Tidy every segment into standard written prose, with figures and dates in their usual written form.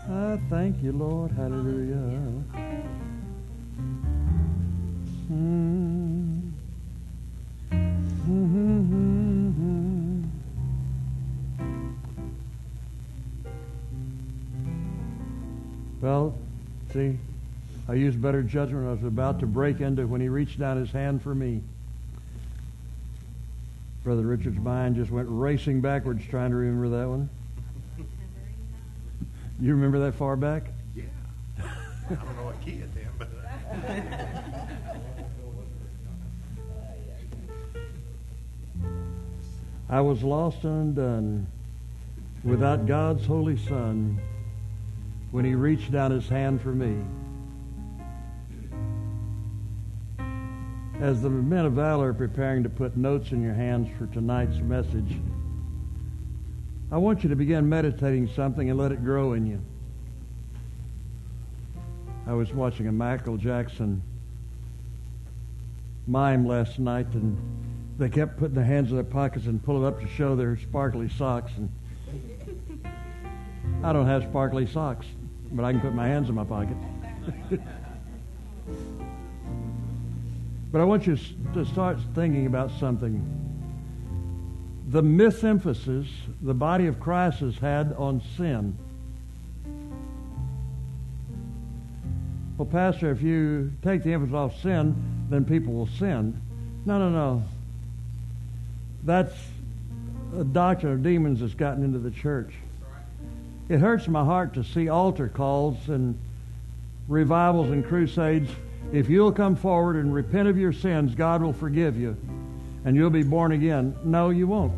I thank you, Lord. Hallelujah. Well, see, I used better judgment. I was about to break into when he reached down his hand for me. Brother Richard's mind just went racing backwards trying to remember that one. You remember that far back? Yeah. I don't know what key it's in, but... I was lost and undone without God's Holy Son when he reached down his hand for me. As the men of valor are preparing to put notes in your hands for tonight's message, I want you to begin meditating something and let it grow in you. I was watching a Michael Jackson mime last night, and they kept putting their hands in their pockets and pulling up to show their sparkly socks. And I don't have sparkly socks, but I can put my hands in my pocket. But I want you to start thinking about something. The misemphasis the body of Christ has had on sin. Well, Pastor, if you take the emphasis off sin, then people will sin. No. That's a doctrine of demons that's gotten into the church. It hurts my heart to see altar calls and revivals and crusades. If you'll come forward and repent of your sins, God will forgive you and you'll be born again. No, you won't.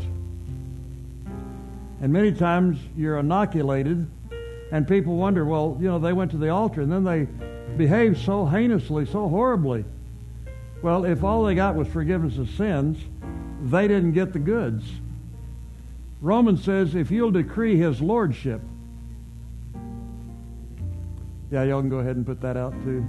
And many times you're inoculated and people wonder, well, they went to the altar and then they behaved so heinously, so horribly. Well, if all they got was forgiveness of sins, they didn't get the goods. Romans says, if you'll decree his lordship. Yeah, y'all can go ahead and put that out too.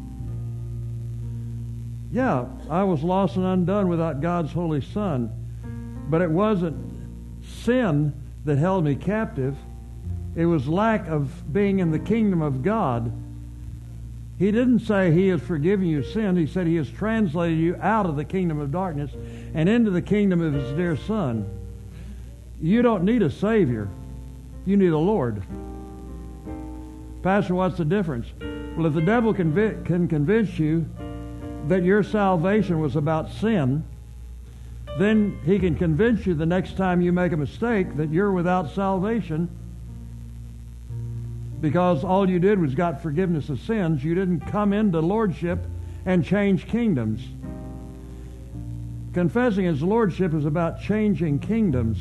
Yeah, I was lost and undone without God's Holy Son. But it wasn't sin that held me captive. It was lack of being in the kingdom of God. He didn't say he has forgiven you sin. He said he has translated you out of the kingdom of darkness and into the kingdom of his dear Son. You don't need a Savior. You need a Lord. Pastor, what's the difference? Well, if the devil can convince you that your salvation was about sin, then he can convince you the next time you make a mistake that you're without salvation because all you did was got forgiveness of sins. You didn't come into lordship and change kingdoms. Confessing his lordship is about changing kingdoms.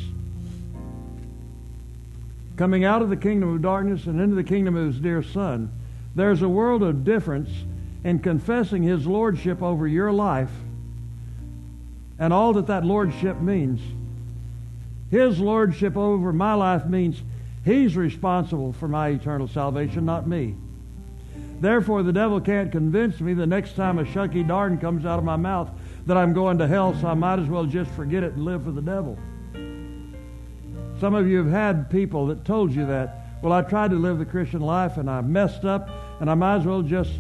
Coming out of the kingdom of darkness and into the kingdom of his dear Son. There's a world of difference in confessing his lordship over your life and all that lordship means. His lordship over my life means he's responsible for my eternal salvation, not me. Therefore, the devil can't convince me the next time a shucky darn comes out of my mouth that I'm going to hell, so I might as well just forget it and live for the devil. Some of you have had people that told you that. Well, I tried to live the Christian life and I messed up and I might as well just...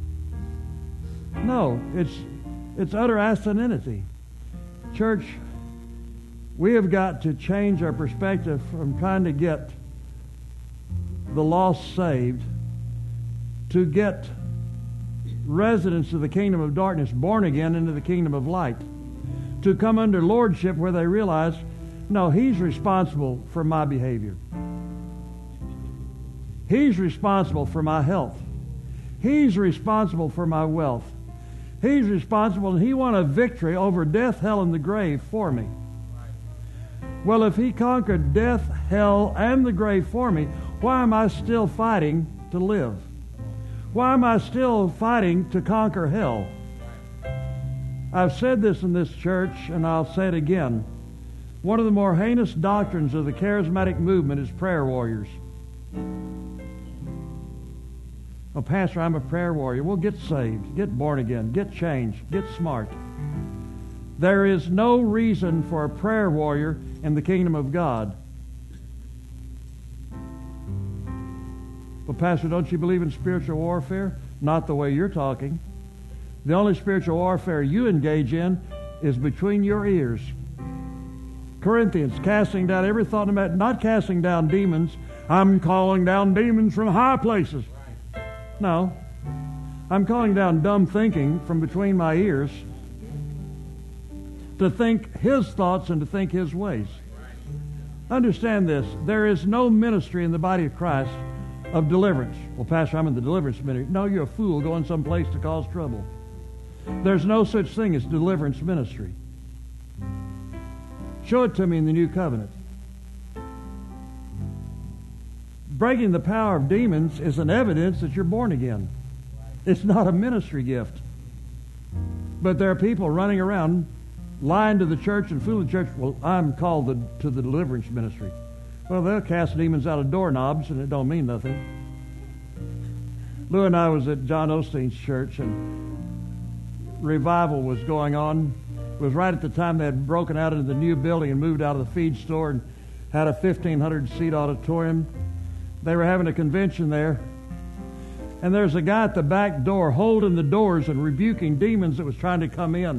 No, it's utter asininity. Church, we have got to change our perspective from trying to get the lost saved to get residents of the kingdom of darkness born again into the kingdom of light, to come under lordship where they realize, no, he's responsible for my behavior. He's responsible for my health. He's responsible for my wealth. He's responsible, and he won a victory over death, hell, and the grave for me. Well, if he conquered death, hell, and the grave for me, why am I still fighting to live? Why am I still fighting to conquer hell? I've said this in this church, and I'll say it again. One of the more heinous doctrines of the charismatic movement is prayer warriors. Oh, Pastor, I'm a prayer warrior. Well, get saved, get born again, get changed, get smart. There is no reason for a prayer warrior in the kingdom of God. Well, Pastor, don't you believe in spiritual warfare? Not the way you're talking. The only spiritual warfare you engage in is between your ears. Corinthians, casting down every thought, not casting down demons. I'm calling down demons from high places. No. I'm calling down dumb thinking from between my ears to think His thoughts and to think His ways. Understand this. There is no ministry in the body of Christ of deliverance. Well, Pastor, I'm in the deliverance ministry. No, you're a fool going someplace to cause trouble. There's no such thing as deliverance ministry. Show it to me in the New Covenant. Breaking the power of demons is an evidence that you're born again. It's not a ministry gift. But there are people running around lying to the church and fooling the church. Well, I'm called to the deliverance ministry. Well, they'll cast demons out of doorknobs and it don't mean nothing. Lou and I was at John Osteen's church and revival was going on. It was right at the time they had broken out into the new building and moved out of the feed store and had a 1,500-seat auditorium. They were having a convention there. And there's a guy at the back door holding the doors and rebuking demons that was trying to come in.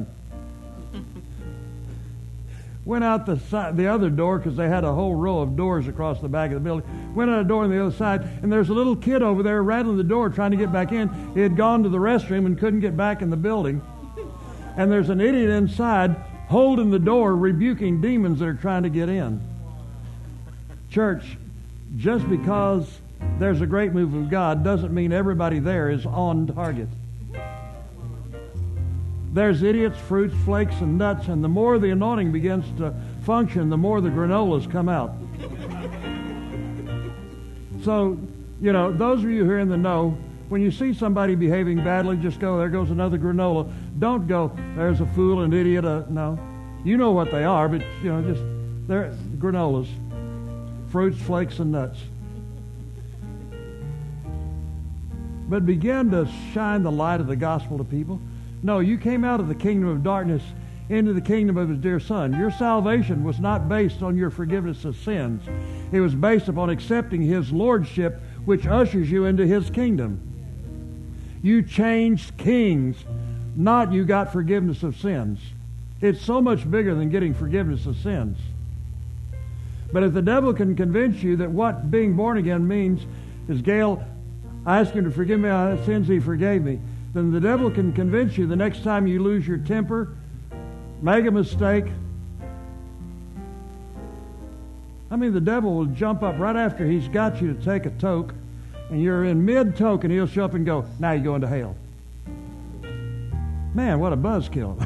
Went out the other door because they had a whole row of doors across the back of the building. Went out a door on the other side, and there's a little kid over there rattling the door trying to get back in. He had gone to the restroom and couldn't get back in the building. And there's an idiot inside holding the door, rebuking demons that are trying to get in. Church, just because there's a great move of God doesn't mean everybody there is on target. There's idiots, fruits, flakes, and nuts, and the more the anointing begins to function, the more the granolas come out. So, those of you who are in the know, when you see somebody behaving badly, just go, there goes another granola. Don't go, there's a fool, an idiot. No. You know what they are, but, just, they're granolas. Fruits, flakes, and nuts. But begin to shine the light of the gospel to people. No, you came out of the kingdom of darkness into the kingdom of His dear Son. Your salvation was not based on your forgiveness of sins. It was based upon accepting His lordship, which ushers you into His kingdom. You changed kings, not you got forgiveness of sins. It's so much bigger than getting forgiveness of sins. But if the devil can convince you that what being born again means is, Gail, I asked Him to forgive me my sins, He forgave me, then the devil can convince you the next time you lose your temper, make a mistake. The devil will jump up right after he's got you to take a toke, and you're in mid-toke, and he'll show up and go, now you're going to hell. Man, what a buzzkill.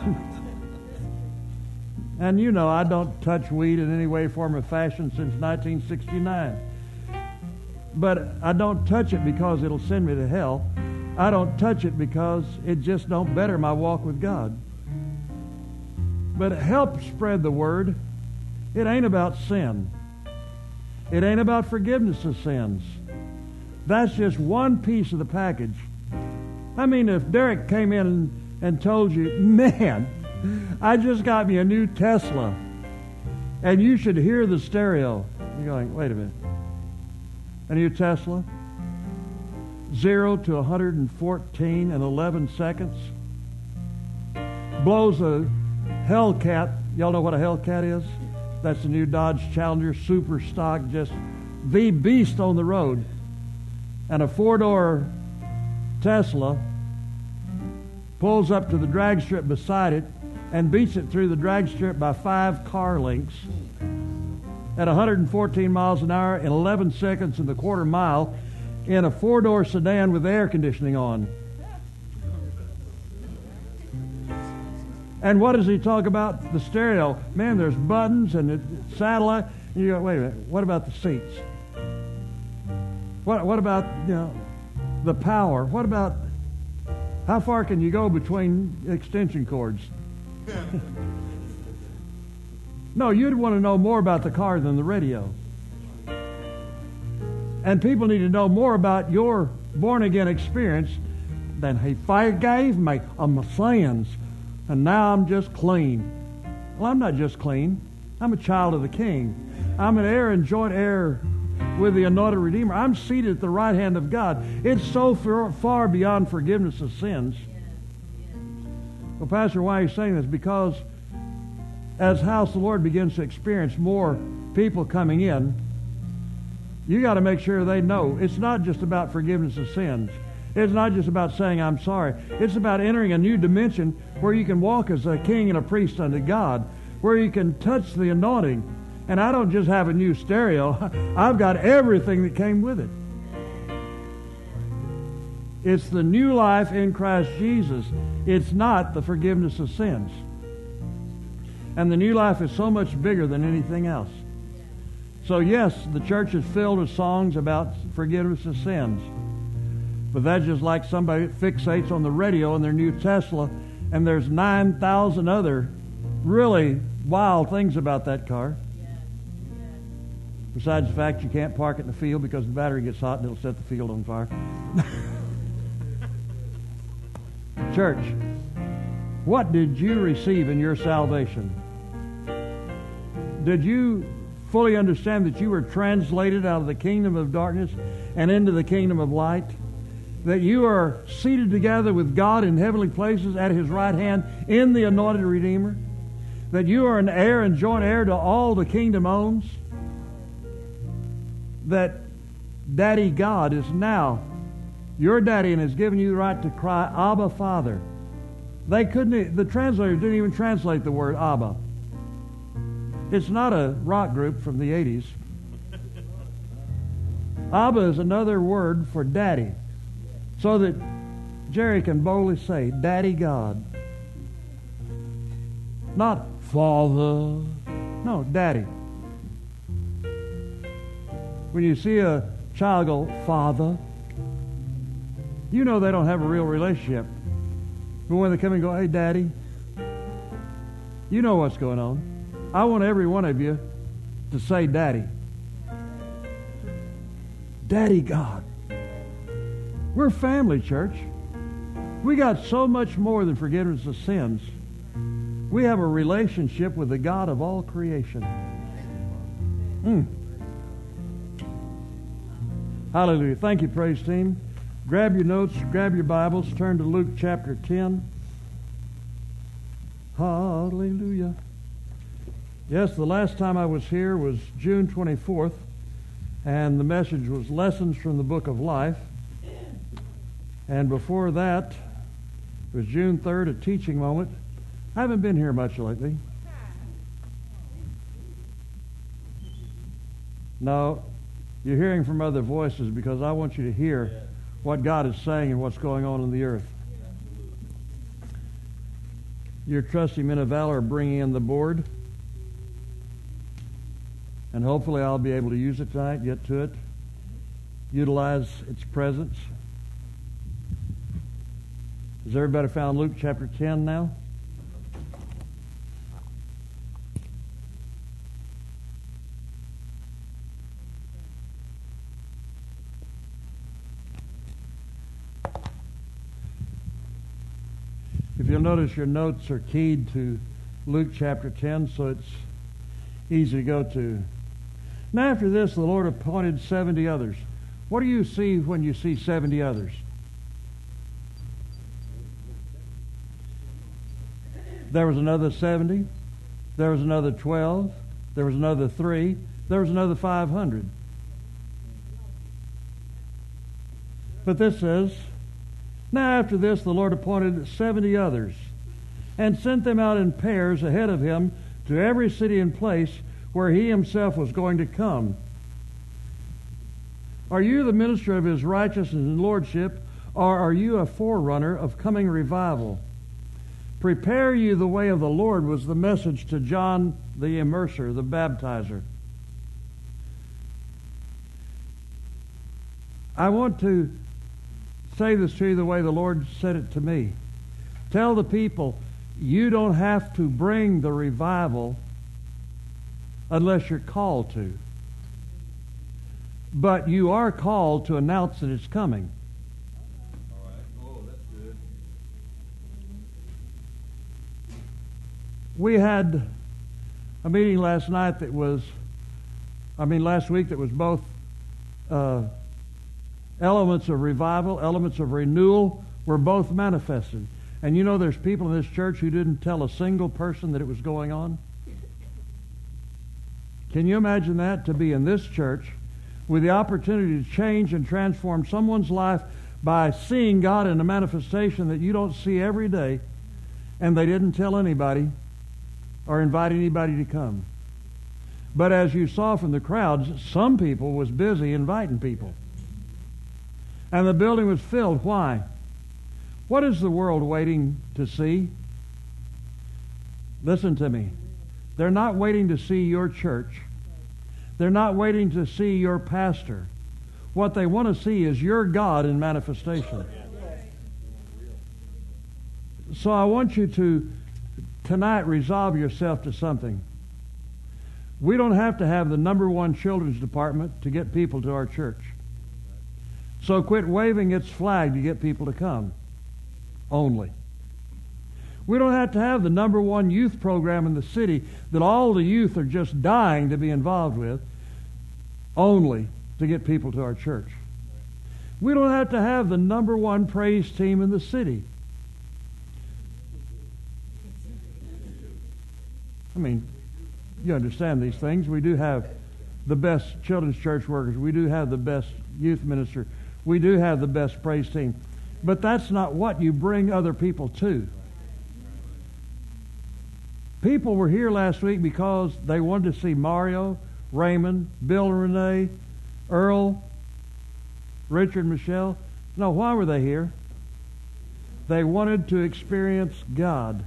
And I don't touch weed in any way, form, or fashion since 1969. But I don't touch it because it'll send me to hell. I don't touch it because it just don't better my walk with God. But help spread the word. It ain't about sin. It ain't about forgiveness of sins. That's just one piece of the package. If Derek came in and told you, man, I just got me a new Tesla, and you should hear the stereo. You're going, wait a minute. A new Tesla? 0 to 114 in 11 seconds. Blows a Hellcat. Y'all know what a Hellcat is? That's the new Dodge Challenger, super stock, just the beast on the road. And a 4-door Tesla pulls up to the drag strip beside it and beats it through the drag strip by 5 car lengths at 114 miles an hour in 11 seconds in the quarter mile in a 4-door sedan with air conditioning on. And what does he talk about? The stereo. Man, there's buttons and it's satellite. And you go, wait a minute, what about the seats? What about, the power? What about, how far can you go between extension cords? No, you'd want to know more about the car than the radio. And people need to know more about your born-again experience than He forgave me of my sins, and now I'm just clean. Well, I'm not just clean. I'm a child of the King. I'm an heir and joint heir with the anointed Redeemer. I'm seated at the right hand of God. It's so far beyond forgiveness of sins. Well, Pastor, why are you saying this? Because as House of the Lord begins to experience more people coming in, you got to make sure they know it's not just about forgiveness of sins. It's not just about saying I'm sorry. It's about entering a new dimension where you can walk as a king and a priest unto God, where you can touch the anointing. And I don't just have a new stereo. I've got everything that came with it. It's the new life in Christ Jesus. It's not the forgiveness of sins. And the new life is so much bigger than anything else. So yes, the church is filled with songs about forgiveness of sins. But that's just like somebody that fixates on the radio in their new Tesla, and there's 9,000 other really wild things about that car. Besides the fact you can't park it in the field because the battery gets hot and it'll set the field on fire. Church, what did you receive in your salvation? Did you fully understand that you were translated out of the kingdom of darkness and into the kingdom of light? That you are seated together with God in heavenly places at His right hand in the anointed Redeemer? That you are an heir and joint heir to all the kingdom owns? That Daddy God is now your daddy and has given you the right to cry, Abba, Father. The translators didn't even translate the word Abba. It's not a rock group from the 80s. Abba is another word for daddy. So that Jerry can boldly say, Daddy God. Not Father. No, Daddy. When you see a child go, Father, you know they don't have a real relationship. But when they come and go, hey, Daddy, you know what's going on. I want every one of you to say Daddy. Daddy God. We're family, church. We got so much more than forgiveness of sins. We have a relationship with the God of all creation. Hallelujah. Thank you, praise team. Grab your notes, grab your Bibles, turn to Luke chapter 10. Hallelujah. Yes, the last time I was here was June 24th, and the message was Lessons from the Book of Life. And before that, it was June 3rd, a teaching moment. I haven't been here much lately. No, you're hearing from other voices because I want you to hear what God is saying and what's going on in the earth. Your trusty men of valor are bringing in the board. And hopefully I'll be able to use it tonight, get to it, utilize its presence. Has everybody found Luke chapter 10 now? If you'll notice, your notes are keyed to Luke chapter 10, so it's easy to go to. Now after this, the Lord appointed 70 others. What do you see when you see 70 others? There was another 70. There was another 12. There was another 3. There was another 500. But this says, now after this, the Lord appointed 70 others and sent them out in pairs ahead of him to every city and place where he himself was going to come. Are you the minister of his righteousness and lordship, or are you a forerunner of coming revival? Prepare you the way of the Lord was the message to John the Immerser, the baptizer. I want to say this to you the way the Lord said it to me. Tell the people, you don't have to bring the revival unless you're called to. But you are called to announce that it's coming. All right. Oh, that's good. We had a meeting last week that was both elements of revival, elements of renewal were both manifested. And you know there's people in this church who didn't tell a single person that it was going on? Can you imagine that, to be in this church with the opportunity to change and transform someone's life by seeing God in a manifestation that you don't see every day, and they didn't tell anybody or invite anybody to come? But as you saw from the crowds, some people was busy inviting people. And the building was filled. Why? What is the world waiting to see? Listen to me. They're not waiting to see your church. They're not waiting to see your pastor. What they want to see is your God in manifestation. So I want you to tonight resolve yourself to something. We don't have to have the #1 children's department to get people to our church. So quit waving its flag to get people to come. Only. We don't have to have the #1 youth program in the city that all the youth are just dying to be involved with, only to get people to our church. We don't have to have the #1 praise team in the city. I mean, you understand these things. We do have the best children's church workers. We do have the best youth minister. We do have the best praise team. But that's not what you bring other people to. People were here last week because they wanted to see Mario, Raymond, Bill and Renee, Earl, Richard, Michelle. No, why were they here? They wanted to experience God.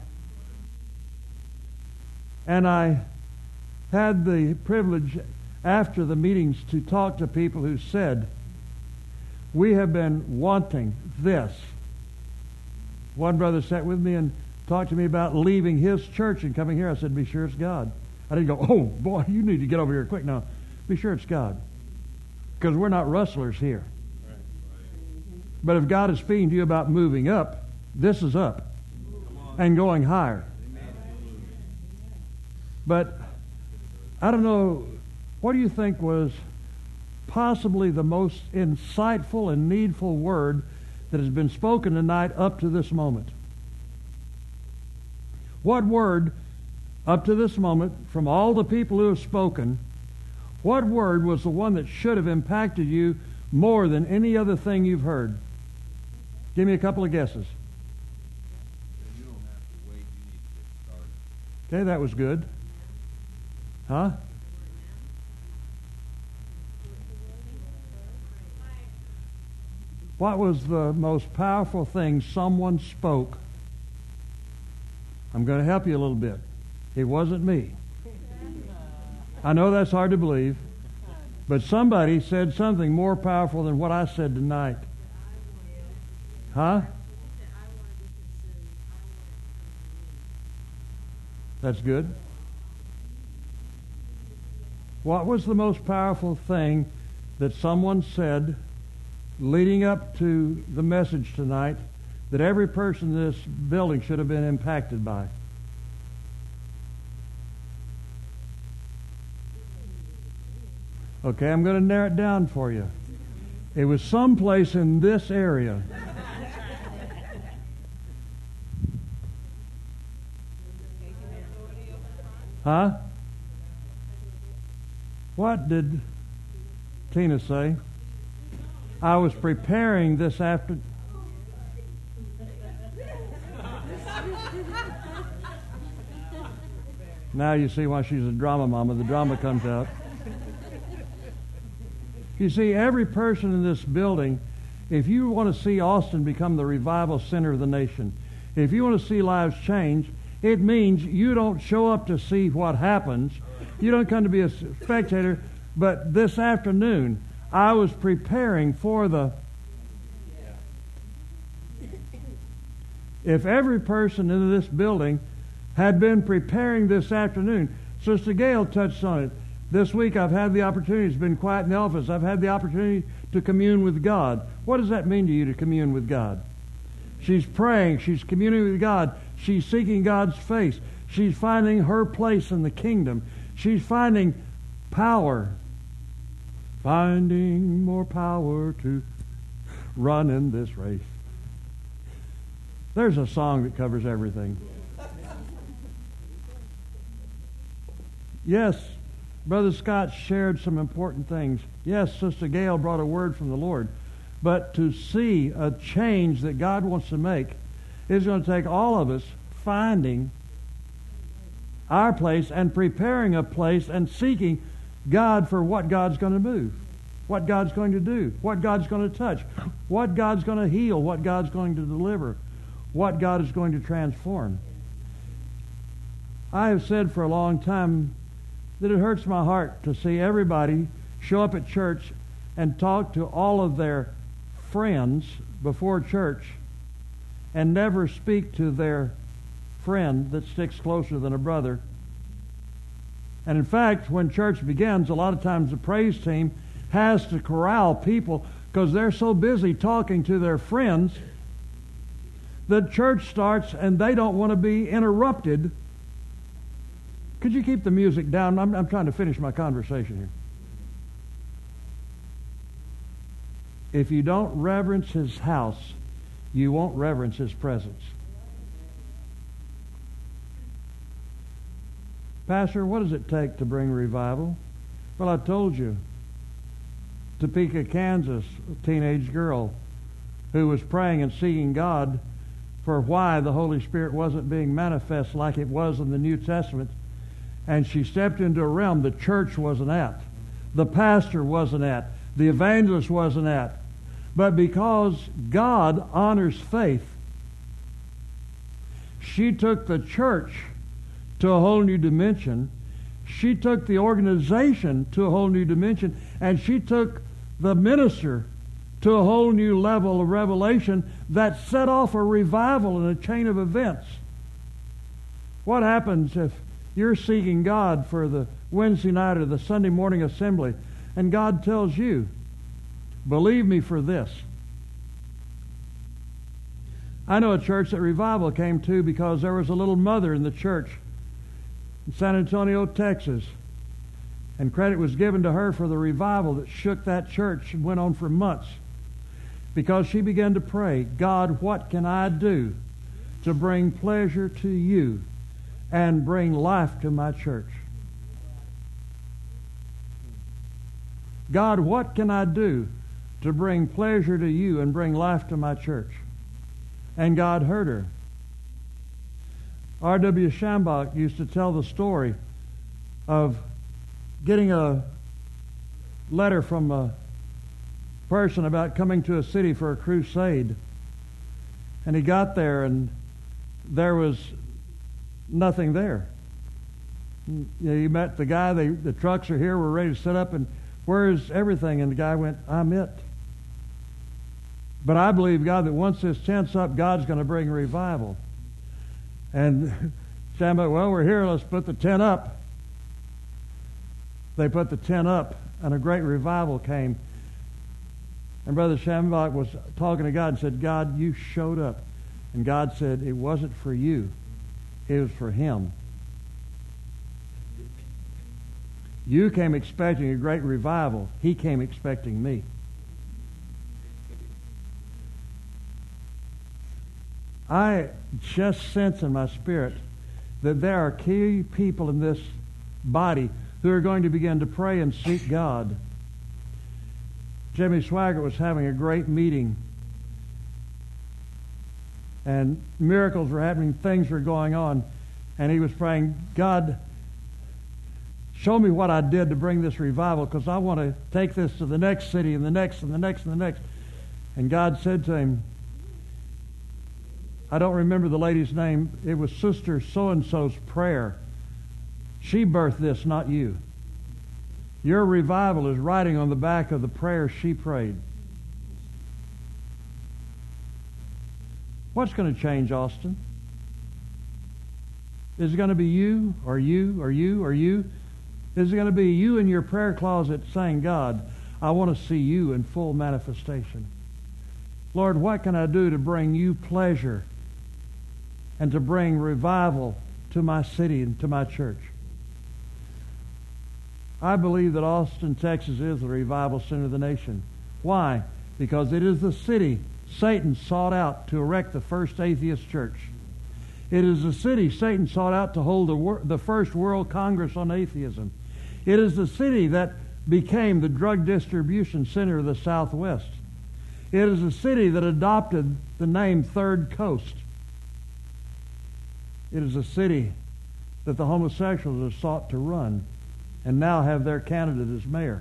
And I had the privilege after the meetings to talk to people who said, we have been wanting this. One brother sat with me and talked to me about leaving his church and coming here. I said, be sure it's God. I didn't go, oh boy, you need to get over here quick. No, be sure it's God. Because we're not rustlers here. But if God is speaking to you about moving up, this is up and going higher. But I don't know, what do you think was possibly the most insightful and needful word that has been spoken tonight up to this moment? What word up to this moment, from all the people who have spoken, what word was the one that should have impacted you more than any other thing you've heard? Give me a couple of guesses. You don't have to wait. You need to get started. Okay, that was good. Huh? What was the most powerful thing someone spoke? I'm going to help you a little bit. It wasn't me. I know that's hard to believe, but somebody said something more powerful than what I said tonight. Huh? That's good. What was the most powerful thing that someone said leading up to the message tonight that every person in this building should have been impacted by? Okay, I'm going to narrow it down for you. It was someplace in this area. Huh? What did Tina say? I was preparing this after. Now you see why she's a drama mama. The drama comes out. You see, every person in this building, if you want to see Austin become the revival center of the nation, if you want to see lives change, it means you don't show up to see what happens. You don't come to be a spectator. But this afternoon, I was preparing for the... If every person in this building had been preparing this afternoon, Sister Gail touched on it. This week I've had the opportunity, it's been quiet in the office, I've had the opportunity to commune with God. What does that mean to you, to commune with God? She's praying, she's communing with God, she's seeking God's face, she's finding her place in the kingdom, she's finding power. finding more power to run in this race. There's a song that covers everything. Yes, Brother Scott shared some important things. Yes, Sister Gail brought a word from the Lord. But to see a change that God wants to make is going to take all of us finding our place and preparing a place and seeking God for what God's going to move, what God's going to do, what God's going to touch, what God's going to heal, what God's going to deliver, what God is going to transform. I have said for a long time that it hurts my heart to see everybody show up at church and talk to all of their friends before church and never speak to their friend that sticks closer than a brother. And in fact, when church begins, a lot of times the praise team has to corral people because they're so busy talking to their friends that church starts and they don't want to be interrupted. Could you keep the music down? I'm trying to finish my conversation here. If you don't reverence His house, you won't reverence His presence. Pastor, what does it take to bring revival? Well, I told you. Topeka, Kansas, a teenage girl who was praying and seeking God for why the Holy Spirit wasn't being manifest like it was in the New Testament. And she stepped into a realm the church wasn't at. The pastor wasn't at. The evangelist wasn't at. But because God honors faith, she took the church to a whole new dimension. She took the organization to a whole new dimension. And she took the minister to a whole new level of revelation that set off a revival in a chain of events. What happens if you're seeking God for the Wednesday night or the Sunday morning assembly, and God tells you, believe me for this? I know a church that revival came to because there was a little mother in the church in San Antonio, Texas, and credit was given to her for the revival that shook that church and went on for months because she began to pray, God, what can I do to bring pleasure to you and bring life to my church? God, what can I do to bring pleasure to you and bring life to my church? And God heard her. R.W. Schambach used to tell the story of getting a letter from a person about coming to a city for a crusade. And he got there and there was nothing there. You know, he met the guy, the trucks are here, we're ready to set up, and where's everything? And the guy went, I'm it. But I believe, God, that once this tent's up, God's going to bring revival. And Schambach, well, we're here, let's put the tent up. They put the tent up, and a great revival came. And Brother Schambach was talking to God and said, God, you showed up. And God said, it wasn't for you. It was for him. You came expecting a great revival. He came expecting me. I just sense in my spirit that there are key people in this body who are going to begin to pray and seek God. Jimmy Swaggart was having a great meeting, and miracles were happening, things were going on, and he was praying, God, show me what I did to bring this revival, because I want to take this to the next city and the next and the next and the next. And God said to him, I don't remember the lady's name. It was Sister So-and-so's prayer. She birthed this, not you. Your revival is writing on the back of the prayer she prayed. What's going to change, Austin? Is it going to be you, or you, or you, or you? Is it going to be you in your prayer closet saying, God, I want to see you in full manifestation. Lord, what can I do to bring you pleasure and to bring revival to my city and to my church? I believe that Austin, Texas is the revival center of the nation. Why? Because it is the city Satan sought out to erect the first atheist church. It is the city Satan sought out to hold the first World Congress on Atheism. It is the city that became the drug distribution center of the Southwest. It is the city that adopted the name Third Coast. It is a city that the homosexuals have sought to run and now have their candidate as mayor.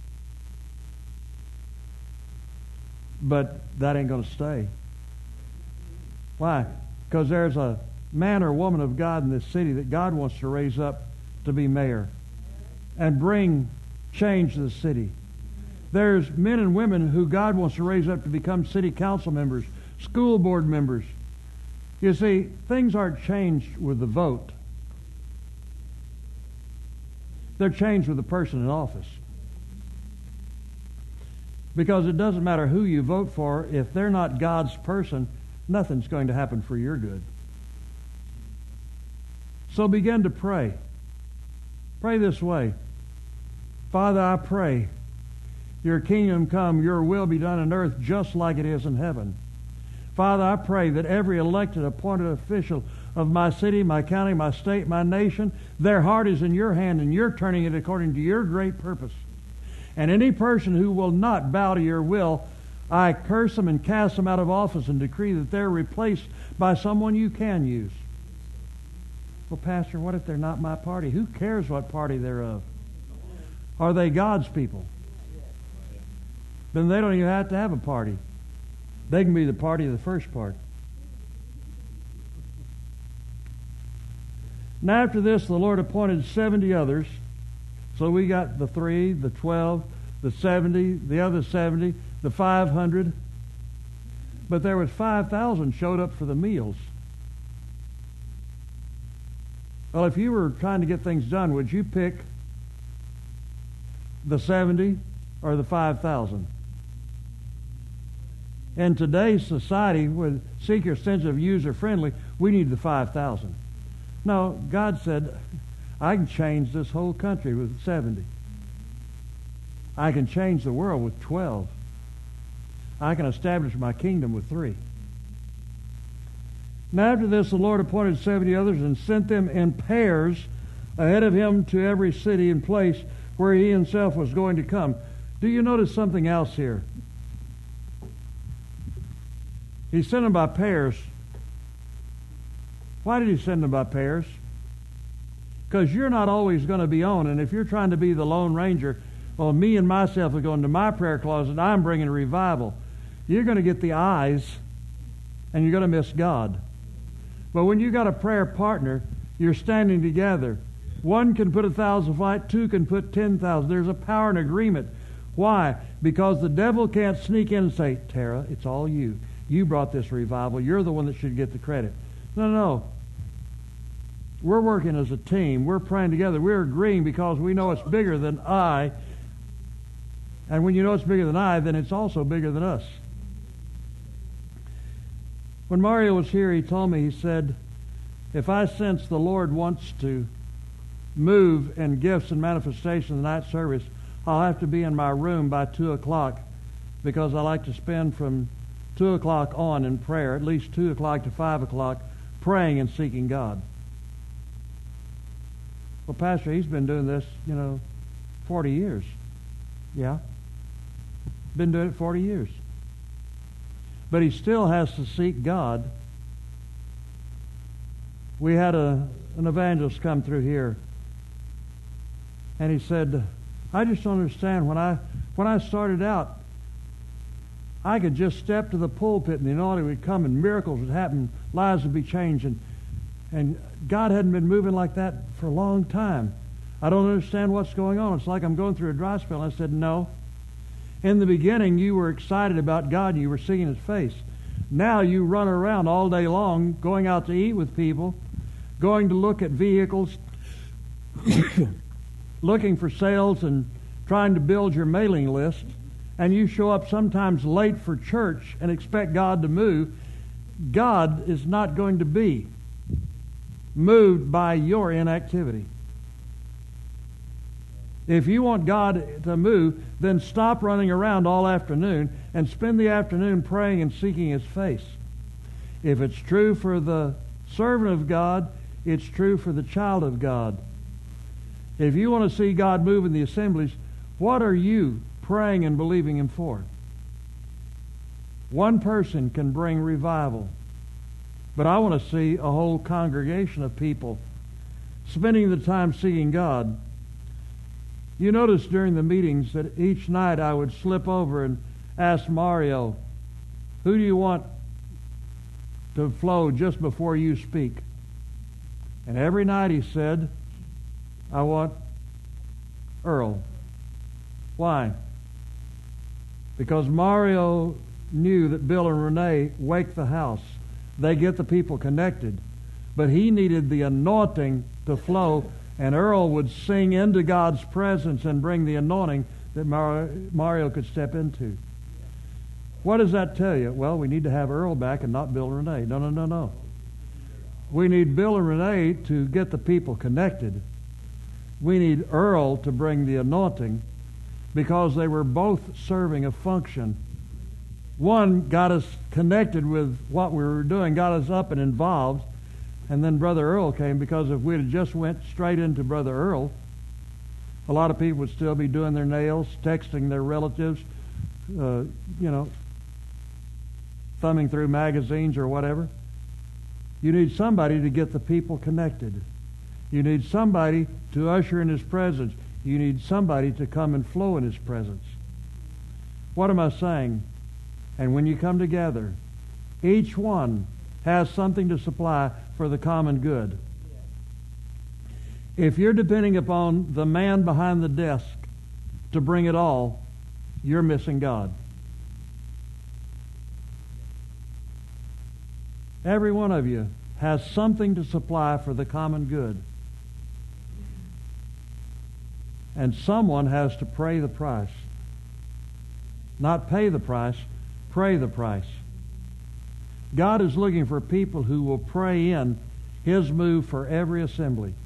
But that ain't going to stay. Why? Because there's a man or woman of God in this city that God wants to raise up to be mayor and bring change to the city. There's men and women who God wants to raise up to become city council members, school board members. You see, things aren't changed with the vote. They're changed with the person in office. Because it doesn't matter who you vote for, if they're not God's person, nothing's going to happen for your good. So begin to pray. Pray this way. Father, I pray, your kingdom come, your will be done on earth just like it is in heaven. Father, I pray that every elected, appointed official of my city, my county, my state, my nation, their heart is in your hand and you're turning it according to your great purpose. And any person who will not bow to your will, I curse them and cast them out of office and decree that they're replaced by someone you can use. Well, Pastor, what if they're not my party? Who cares what party they're of? Are they God's people? Then they don't even have to have a party. They can be the party of the first part. Now after this, the Lord appointed 70 others. So we got the 3, the 12, the 70, the other 70, the 500. But there was 5,000 showed up for the meals. Well, if you were trying to get things done, would you pick the 70 or the 5,000? In today's society, with seeker sensitive, user friendly, we need the 5,000. No, God said, I can change this whole country with 70. I can change the world with 12. I can establish my kingdom with 3. Now after this, the Lord appointed 70 others and sent them in pairs ahead of him to every city and place where he himself was going to come. Do you notice something else here? He sent them by pairs. Why did he send them by pairs? Because you're not always going to be on, and if you're trying to be the Lone Ranger, well, me and myself are going to my prayer closet, I'm bringing a revival. You're going to get the eyes, and you're going to miss God. But when you got a prayer partner, you're standing together. One can put 1,000 to flight, 2 can put 10,000. There's a power and agreement. Why? Because the devil can't sneak in and say, Tara, it's all you. You brought this revival. You're the one that should get the credit. No. We're working as a team. We're praying together. We're agreeing because we know it's bigger than I. And when you know it's bigger than I, then it's also bigger than us. When Mario was here, he told me, he said, if I sense the Lord wants to move in gifts and manifestation of the night service, I'll have to be in my room by 2 o'clock because I like to spend from 2 o'clock on in prayer, at least 2 o'clock to 5 o'clock, praying and seeking God. Well, Pastor, he's been doing this, 40 years. Yeah. Been doing it 40 years. But he still has to seek God. We had an evangelist come through here, and he said, I just don't understand. When I started out, I could just step to the pulpit and the anointing would come and miracles would happen, lives would be changed, and God hadn't been moving like that for a long time. I don't understand what's going on. It's like I'm going through a dry spell. I said, no. In the beginning, you were excited about God and you were seeing His face. Now you run around all day long, going out to eat with people, going to look at vehicles, looking for sales and trying to build your mailing list, and you show up sometimes late for church and expect God to move. God is not going to be moved by your inactivity. If you want God to move, then stop running around all afternoon and spend the afternoon praying and seeking His face. If it's true for the servant of God, it's true for the child of God. If you want to see God move in the assemblies, what are you praying and believing Him for? One person can bring revival. But I want to see a whole congregation of people spending the time seeking God. You notice during the meetings that each night I would slip over and ask Mario, who do you want to flow just before you speak? And every night he said, I want Earl. Why? Because Mario knew that Bill and Renee wake the house. They get the people connected. But he needed the anointing to flow, and Earl would sing into God's presence and bring the anointing that Mario could step into. What does that tell you? Well, we need to have Earl back and not Bill and Renee. No. We need Bill and Renee to get the people connected. We need Earl to bring the anointing, because they were both serving a function. One got us connected with what we were doing, got us up and involved, and then Brother Earl came, because if we'd have just went straight into Brother Earl, a lot of people would still be doing their nails, texting their relatives, thumbing through magazines or whatever. You need somebody to get the people connected. You need somebody to usher in His presence. You need somebody to come and flow in His presence. What am I saying? And when you come together, each one has something to supply for the common good. If you're depending upon the man behind the desk to bring it all, you're missing God. Every one of you has something to supply for the common good. And someone has to pay the price. Not pay the price, pray the price. God is looking for people who will pray in His move for every assembly.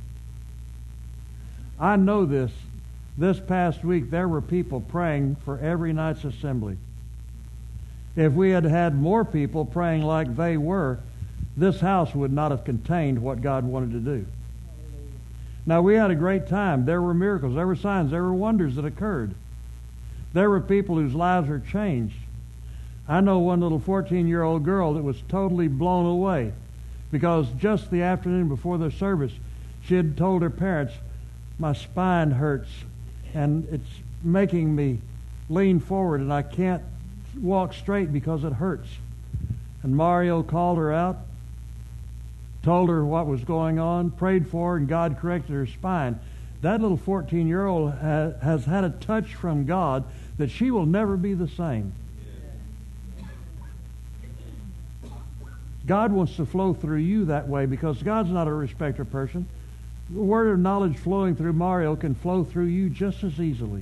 I know this. This past week there were people praying for every night's assembly. If we had had more people praying like they were, this house would not have contained what God wanted to do. Now, we had a great time. There were miracles, there were signs, there were wonders that occurred. There were people whose lives were changed. I know one little 14-year-old girl that was totally blown away, because just the afternoon before the service, she had told her parents, my spine hurts and it's making me lean forward and I can't walk straight because it hurts. And Mario called her out, told her what was going on, prayed for her, and God corrected her spine. That little 14-year-old has had a touch from God that she will never be the same. God wants to flow through you that way, because God's not a respecter of person. The word of knowledge flowing through Mario can flow through you just as easily.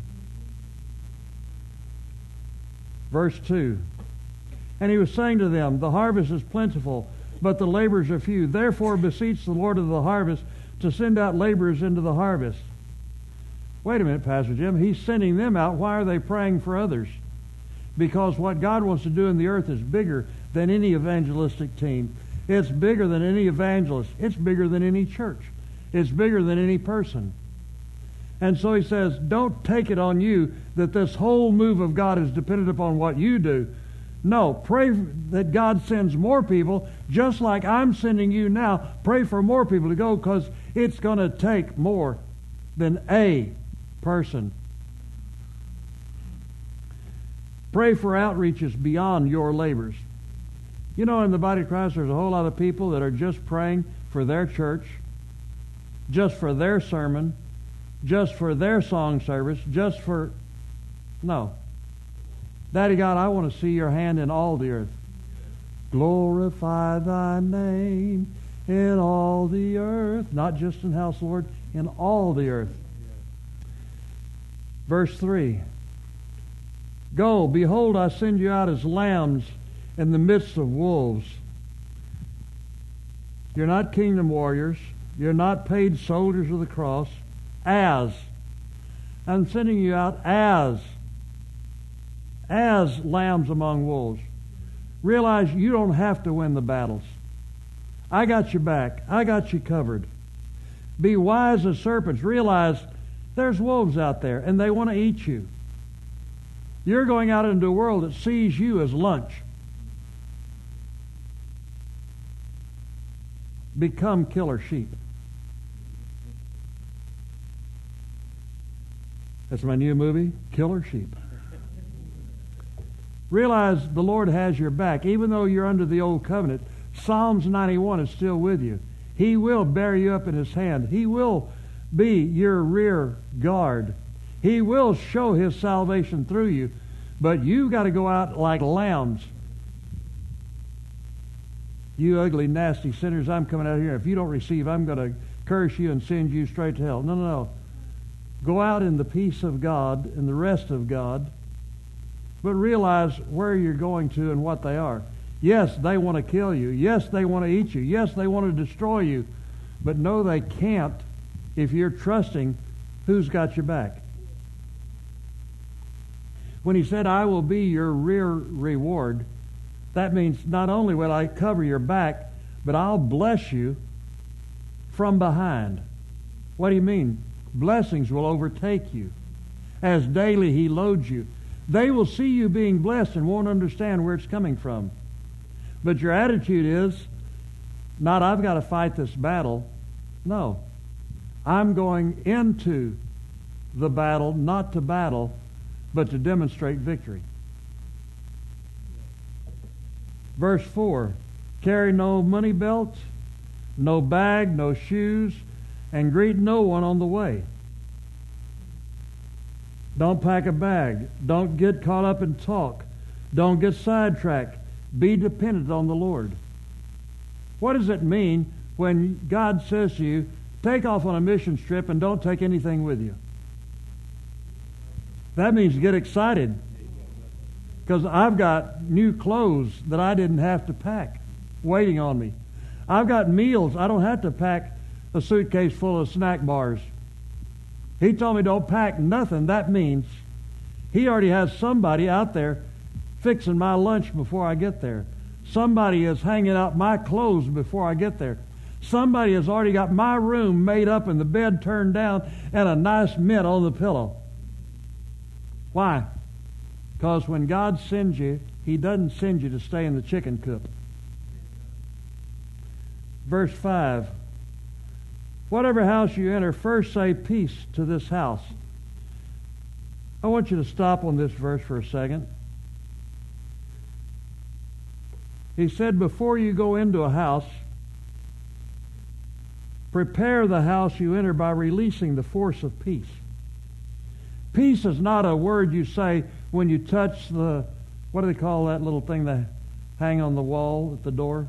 Verse 2. And he was saying to them, the harvest is plentiful, but the laborers are few. Therefore beseech the Lord of the harvest to send out laborers into the harvest. Wait a minute, Pastor Jim. He's sending them out. Why are they praying for others? Because what God wants to do in the earth is bigger than any evangelistic team. It's bigger than any evangelist. It's bigger than any church. It's bigger than any person. And so he says, don't take it on you that this whole move of God is dependent upon what you do. No, pray that God sends more people, just like I'm sending you now. Pray for more people to go, because it's going to take more than a person. Pray for outreaches beyond your labors. You know, in the body of Christ, there's a whole lot of people that are just praying for their church, just for their sermon, just for their song service, just for... No. Daddy God, I want to see your hand in all the earth. Glorify thy name in all the earth. Not just in house, Lord, in all the earth. Verse 3. Go, behold, I send you out as lambs in the midst of wolves. You're not kingdom warriors. You're not paid soldiers of the cross. As I'm sending you out as lambs among wolves. Realize you don't have to win the battles. I got you back. I got you covered. Be wise as serpents. Realize there's wolves out there, and they want to eat you. You're going out into a world that sees you as lunch. Become killer sheep. That's my new movie, Killer Sheep. Realize the Lord has your back. Even though you're under the old covenant, Psalms 91 is still with you. He will bear you up in His hand. He will be your rear guard. He will show His salvation through you. But you've got to go out like lambs. You ugly, nasty sinners, I'm coming out here. If you don't receive, I'm going to curse you and send you straight to hell. No, no, no. Go out in the peace of God and the rest of God. But realize where you're going to and what they are. Yes, they want to kill you. Yes, they want to eat you. Yes, they want to destroy you. But no, they can't if you're trusting who's got your back. When He said, I will be your rear reward, that means not only will I cover your back, but I'll bless you from behind. What do you mean? Blessings will overtake you as daily He loads you. They will see you being blessed and won't understand where it's coming from. But your attitude is, not I've got to fight this battle. No. I'm going into the battle, not to battle, but to demonstrate victory. Verse 4, carry no money belt, no bag, no shoes, and greet no one on the way. Don't pack a bag. Don't get caught up in talk. Don't get sidetracked. Be dependent on the Lord. What does it mean when God says to you, take off on a mission trip and don't take anything with you? That means get excited. Because I've got new clothes that I didn't have to pack waiting on me. I've got meals. I don't have to pack a suitcase full of snack bars. He told me don't pack nothing. That means He already has somebody out there fixing my lunch before I get there. Somebody is hanging out my clothes before I get there. Somebody has already got my room made up and the bed turned down and a nice mint on the pillow. Why? Because when God sends you, He doesn't send you to stay in the chicken coop. Verse 5. Whatever house you enter, first say peace to this house. I want you to stop on this verse for a second. He said, before you go into a house, prepare the house you enter by releasing the force of peace. Peace is not a word you say when you touch the, what do they call that little thing that hang on the wall at the door?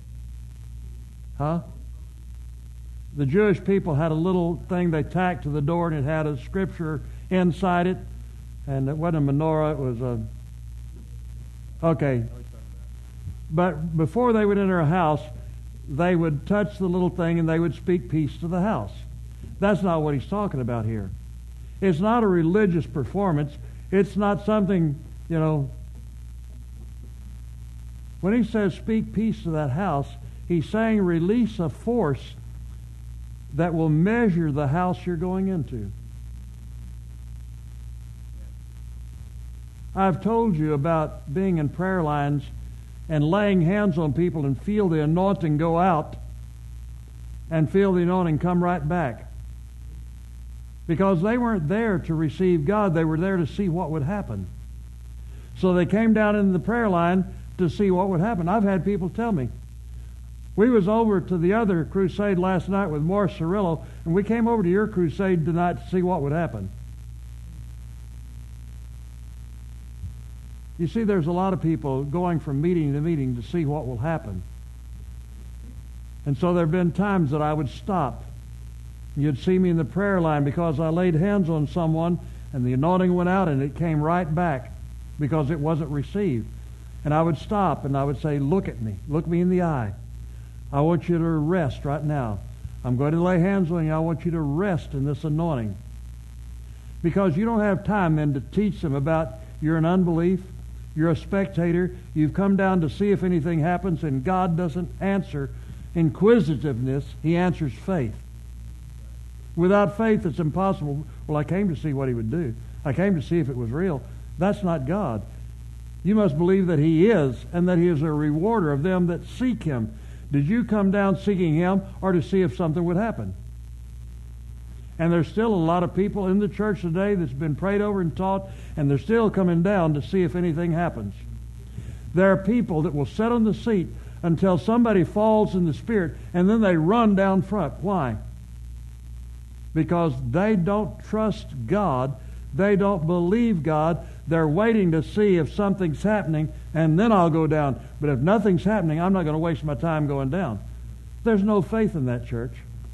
Huh? The Jewish people had a little thing they tacked to the door, and it had a scripture inside it. And it wasn't a menorah, it was a... Okay. But before they would enter a house, they would touch the little thing and they would speak peace to the house. That's not what he's talking about here. It's not a religious performance. It's not something, you know... When he says speak peace to that house, he's saying release a force that will measure the house you're going into. I've told you about being in prayer lines and laying hands on people and feel the anointing go out and feel the anointing come right back. Because they weren't there to receive God, they were there to see what would happen. So they came down in the prayer line to see what would happen. I've had people tell me, we was over to the other crusade last night with Morris Cirillo, and we came over to your crusade tonight to see what would happen. You see, there's a lot of people going from meeting to meeting to see what will happen. And so there have been times that I would stop. You'd see me in the prayer line because I laid hands on someone and the anointing went out and it came right back because it wasn't received. And I would stop and I would say, look at me. Look me in the eye. I want you to rest right now. I'm going to lay hands on you. I want you to rest in this anointing. Because you don't have time then to teach them about you're in unbelief, you're a spectator, you've come down to see if anything happens, and God doesn't answer inquisitiveness, He answers faith. Without faith, it's impossible. Well, I came to see what He would do. I came to see if it was real. That's not God. You must believe that He is, and that He is a rewarder of them that seek Him. Did you come down seeking Him, or to see if something would happen? And there's still a lot of people in the church today that's been prayed over and taught, and they're still coming down to see if anything happens. There are people that will sit on the seat until somebody falls in the Spirit, and then they run down front. Why? Because they don't trust God. They don't believe God. They're waiting to see if something's happening, and then I'll go down. But if nothing's happening, I'm not going to waste my time going down. There's no faith in that church.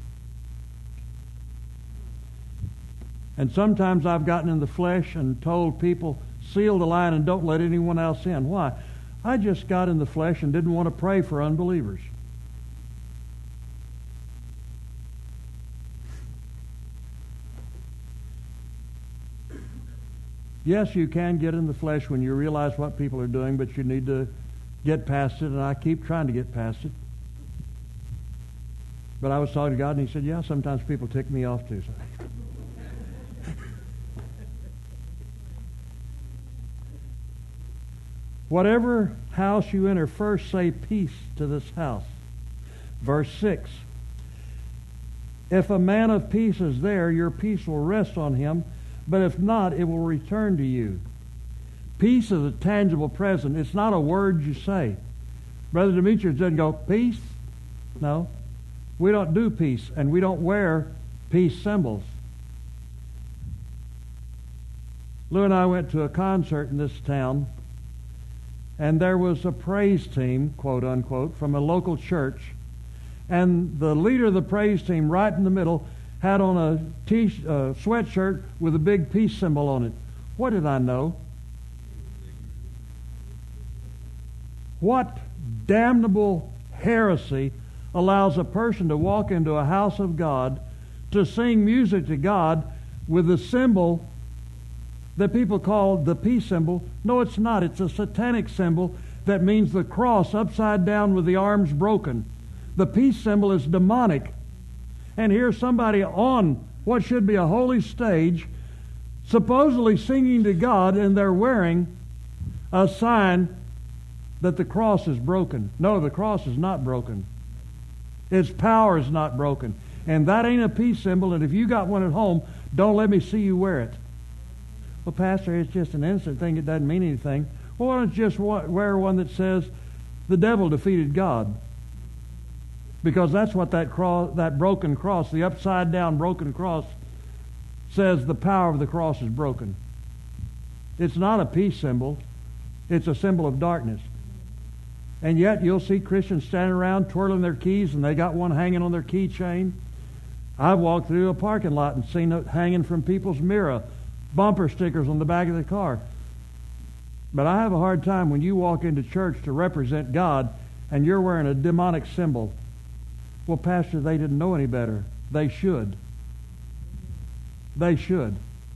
And sometimes I've gotten in the flesh and told people, seal the line and don't let anyone else in. Why? I just got in the flesh and didn't want to pray for unbelievers. Yes, you can get in the flesh when you realize what people are doing, but you need to get past it, and I keep trying to get past it. But I was talking to God, and He said, yeah, sometimes people tick me off too. So. Whatever house you enter, first say peace to this house. Verse 6. If a man of peace is there, your peace will rest on him, but if not, it will return to you. Peace is a tangible present. It's not a word you say. Brother Demetrius doesn't go, peace? No. We don't do peace, and we don't wear peace symbols. Lou and I went to a concert in this town, and there was a praise team, quote unquote, from a local church. And the leader of the praise team, right in the middle, had on a sweatshirt with a big peace symbol on it. What did I know? What damnable heresy allows a person to walk into a house of God to sing music to God with a symbol that people call the peace symbol? No, it's not. It's a satanic symbol that means the cross upside down with the arms broken. The peace symbol is demonic. And here's somebody on what should be a holy stage supposedly singing to God, and they're wearing a sign that the cross is broken. No, the cross is not broken. Its power is not broken. And that ain't a peace symbol, and if you got one at home, don't let me see you wear it. Well, Pastor, it's just an innocent thing. It doesn't mean anything. Well, why don't you just wear one that says the devil defeated God? Because that's what that cross, that broken cross, the upside down broken cross, says. The power of the cross is broken. It's not a peace symbol. It's a symbol of darkness. And yet you'll see Christians standing around twirling their keys, and they got one hanging on their keychain. I've walked through a parking lot and seen it hanging from people's mirror, bumper stickers on the back of the car. But I have a hard time when you walk into church to represent God and you're wearing a demonic symbol. Well, Pastor, they didn't know any better. They should. They should.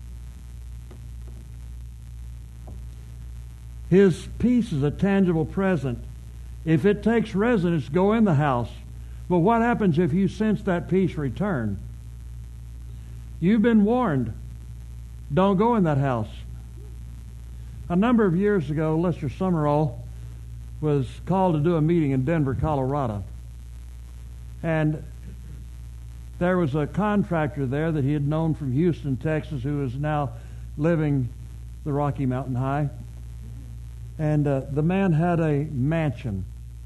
His peace is a tangible present. If it takes residence, go in the house. But what happens if you sense that peace return? You've been warned. Don't go in that house. A number of years ago, Lester Summerall was called to do a meeting in Denver, Colorado. And there was a contractor there that he had known from Houston, Texas, who is now living the Rocky Mountain High. And the man had a mansion.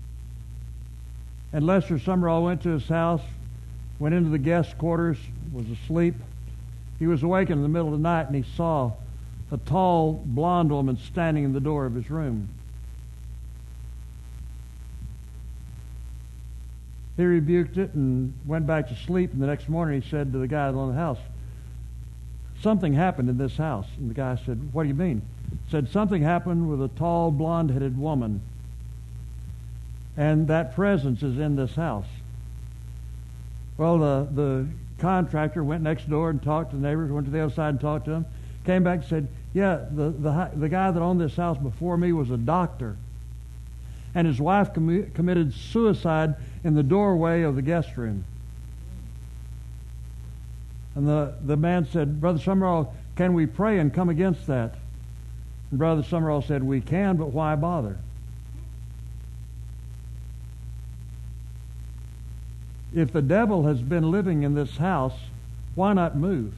And Lester Summerall went to his house, went into the guest quarters, was asleep. He was awakened in the middle of the night, and he saw a tall, blonde woman standing in the door of his room. He rebuked it and went back to sleep, and the next morning he said to the guy in the house, something happened in this house. And the guy said, what do you mean? He said, something happened with a tall, blonde-headed woman, and that presence is in this house. Well, the contractor went next door and talked to the neighbors, went to the other side and talked to them, came back and said, yeah, the guy that owned this house before me was a doctor. And his wife committed suicide in the doorway of the guest room. And the man said, Brother Summerall, can we pray and come against that? And Brother Summerall said, we can, but why bother? If the devil has been living in this house, why not move?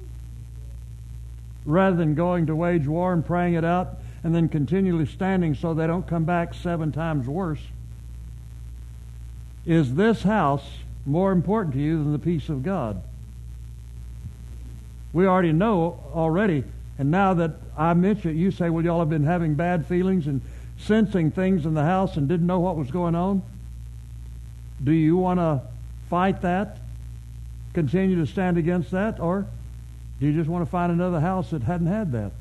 Rather than going to wage war and praying it out and then continually standing so they don't come back 7 times worse. Is this house more important to you than the peace of God? We already know already, and now that I mention it, you say, well, y'all have been having bad feelings and sensing things in the house and didn't know what was going on. Do you want to fight that? Continue to stand against that? Or do you just want to find another house that hadn't had that?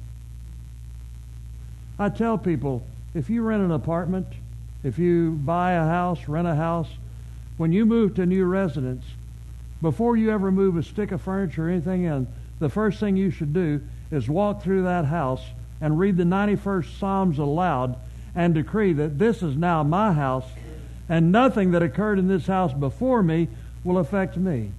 I tell people, if you rent an apartment, if you buy a house, rent a house, when you move to a new residence, before you ever move a stick of furniture or anything in, the first thing you should do is walk through that house and read the 91st Psalms aloud and decree that this is now my house and nothing that occurred in this house before me will affect me.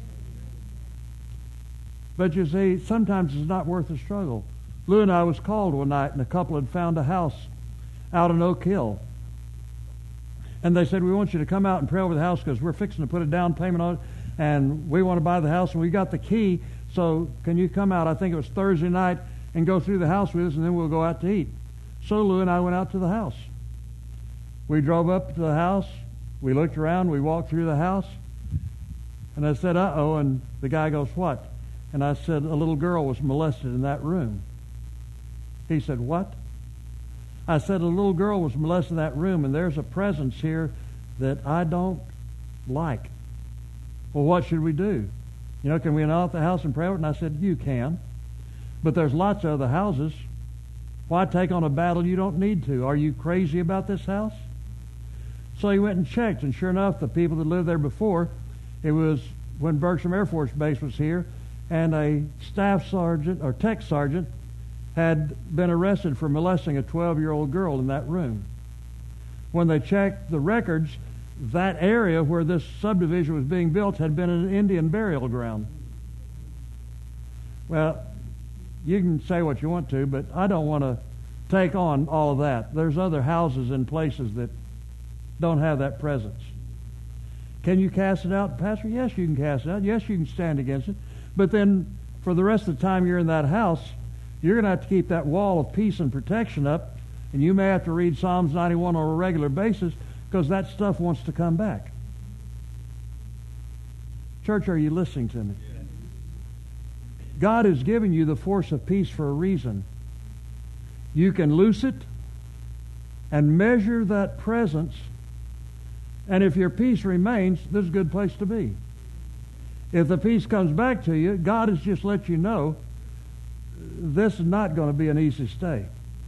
But you see, sometimes it's not worth the struggle. Lou and I was called one night, and a couple had found a house out in Oak Hill. And they said, we want you to come out and pray over the house because we're fixing to put a down payment on it, and we want to buy the house, and we got the key, so can you come out, I think it was Thursday night, and go through the house with us, and then we'll go out to eat. So Lou and I went out to the house. We drove up to the house, we looked around, we walked through the house, and I said, uh-oh, and the guy goes, what? And I said, a little girl was molested in that room. He said, what? I said, a little girl was molested in that room, and there's a presence here that I don't like. Well, what should we do? You know, can we anoint the house and pray over it? And I said, you can. But there's lots of other houses. Why take on a battle you don't need to? Are you crazy about this house? So he went and checked, and sure enough, the people that lived there before, it was when Bergstrom Air Force Base was here, and a staff sergeant or tech sergeant had been arrested for molesting a 12-year-old girl in that room. When they checked the records, that area where this subdivision was being built had been an Indian burial ground. Well, you can say what you want to, but I don't want to take on all of that. There's other houses and places that don't have that presence. Can you cast it out, Pastor? Yes, you can cast it out. Yes, you can stand against it. But then for the rest of the time you're in that house, you're going to have to keep that wall of peace and protection up, and you may have to read Psalms 91 on a regular basis because that stuff wants to come back. Church, are you listening to me? God has given you the force of peace for a reason. You can loose it and measure that presence, and if your peace remains, this is a good place to be. If the peace comes back to you, God has just let you know this is not going to be an easy stay.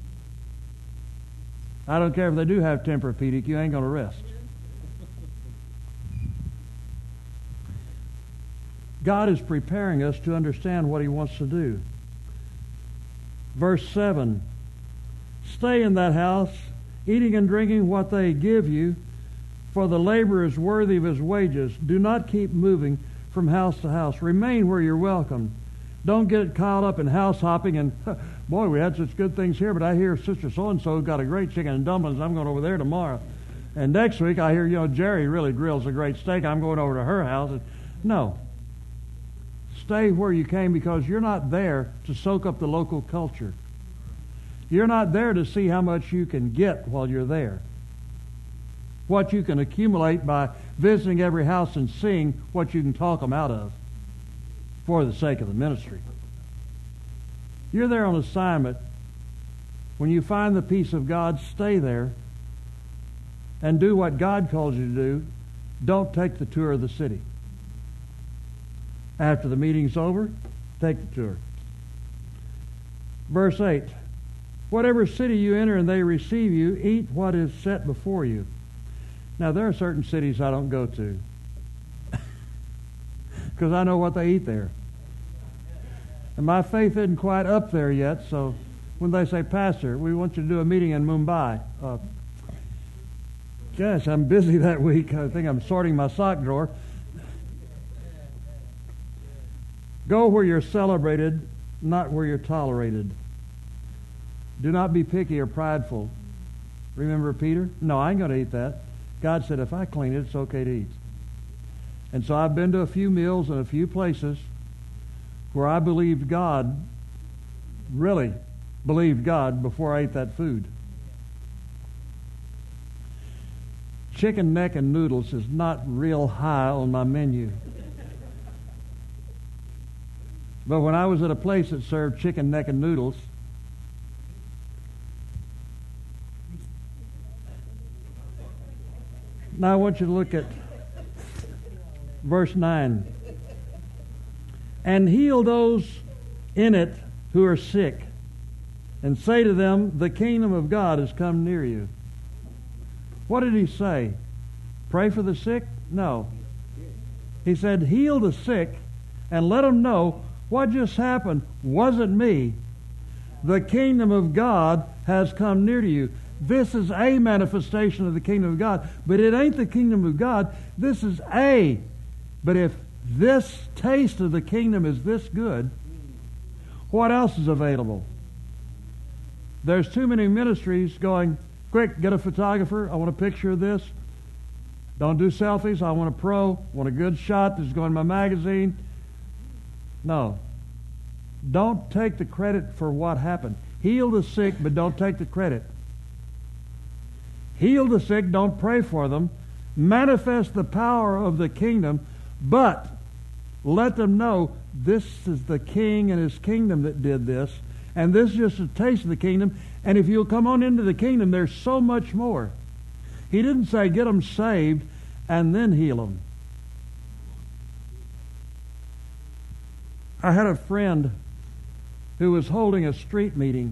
I don't care if they do have Tempur-Pedic, you ain't going to rest. God is preparing us to understand what He wants to do. Verse 7, stay in that house, eating and drinking what they give you, for the laborer is worthy of his wages. Do not keep moving from house to house. Remain where you're welcome. Don't get caught up in house hopping and, boy, we had such good things here, but I hear Sister So-and-so got a great chicken and dumplings. I'm going over there tomorrow. And next week I hear, Jerry really grills a great steak. I'm going over to her house. No. Stay where you came because you're not there to soak up the local culture. You're not there to see how much you can get while you're there. What you can accumulate by visiting every house and seeing what you can talk them out of for the sake of the ministry. You're there on assignment. When you find the peace of God, stay there and do what God calls you to do. Don't take the tour of the city. After the meeting's over, take the tour. Verse 8, whatever city you enter and they receive you, eat what is set before you. Now, there are certain cities I don't go to. because I know what they eat there. And my faith isn't quite up there yet, so when they say, Pastor, we want you to do a meeting in Mumbai. Gosh, I'm busy that week. I think I'm sorting my sock drawer. Go where you're celebrated, not where you're tolerated. Do not be picky or prideful. Remember Peter? No, I ain't going to eat that. God said, if I clean it, it's okay to eat. And so I've been to a few meals and a few places where I believed God, really believed God before I ate that food. Chicken neck and noodles is not real high on my menu. But when I was at a place that served chicken neck and noodles, now I want you to look at verse 9. And heal those in it who are sick, and say to them, the kingdom of God has come near you. What did he say? Pray for the sick? No. He said, heal the sick and let them know what just happened wasn't me. The kingdom of God has come near to you. This is a manifestation of the kingdom of God, but it ain't the kingdom of God. This is a. But if this taste of the kingdom is this good, what else is available? There's too many ministries going, quick, get a photographer. I want a picture of this. Don't do selfies. I want a pro. Want a good shot that's going in my magazine. No. Don't take the credit for what happened. Heal the sick, but don't take the credit. Heal the sick, don't pray for them. Manifest the power of the kingdom, but let them know this is the king and his kingdom that did this, and this is just a taste of the kingdom, and if you'll come on into the kingdom, there's so much more. He didn't say get them saved and then heal them. I had a friend who was holding a street meeting,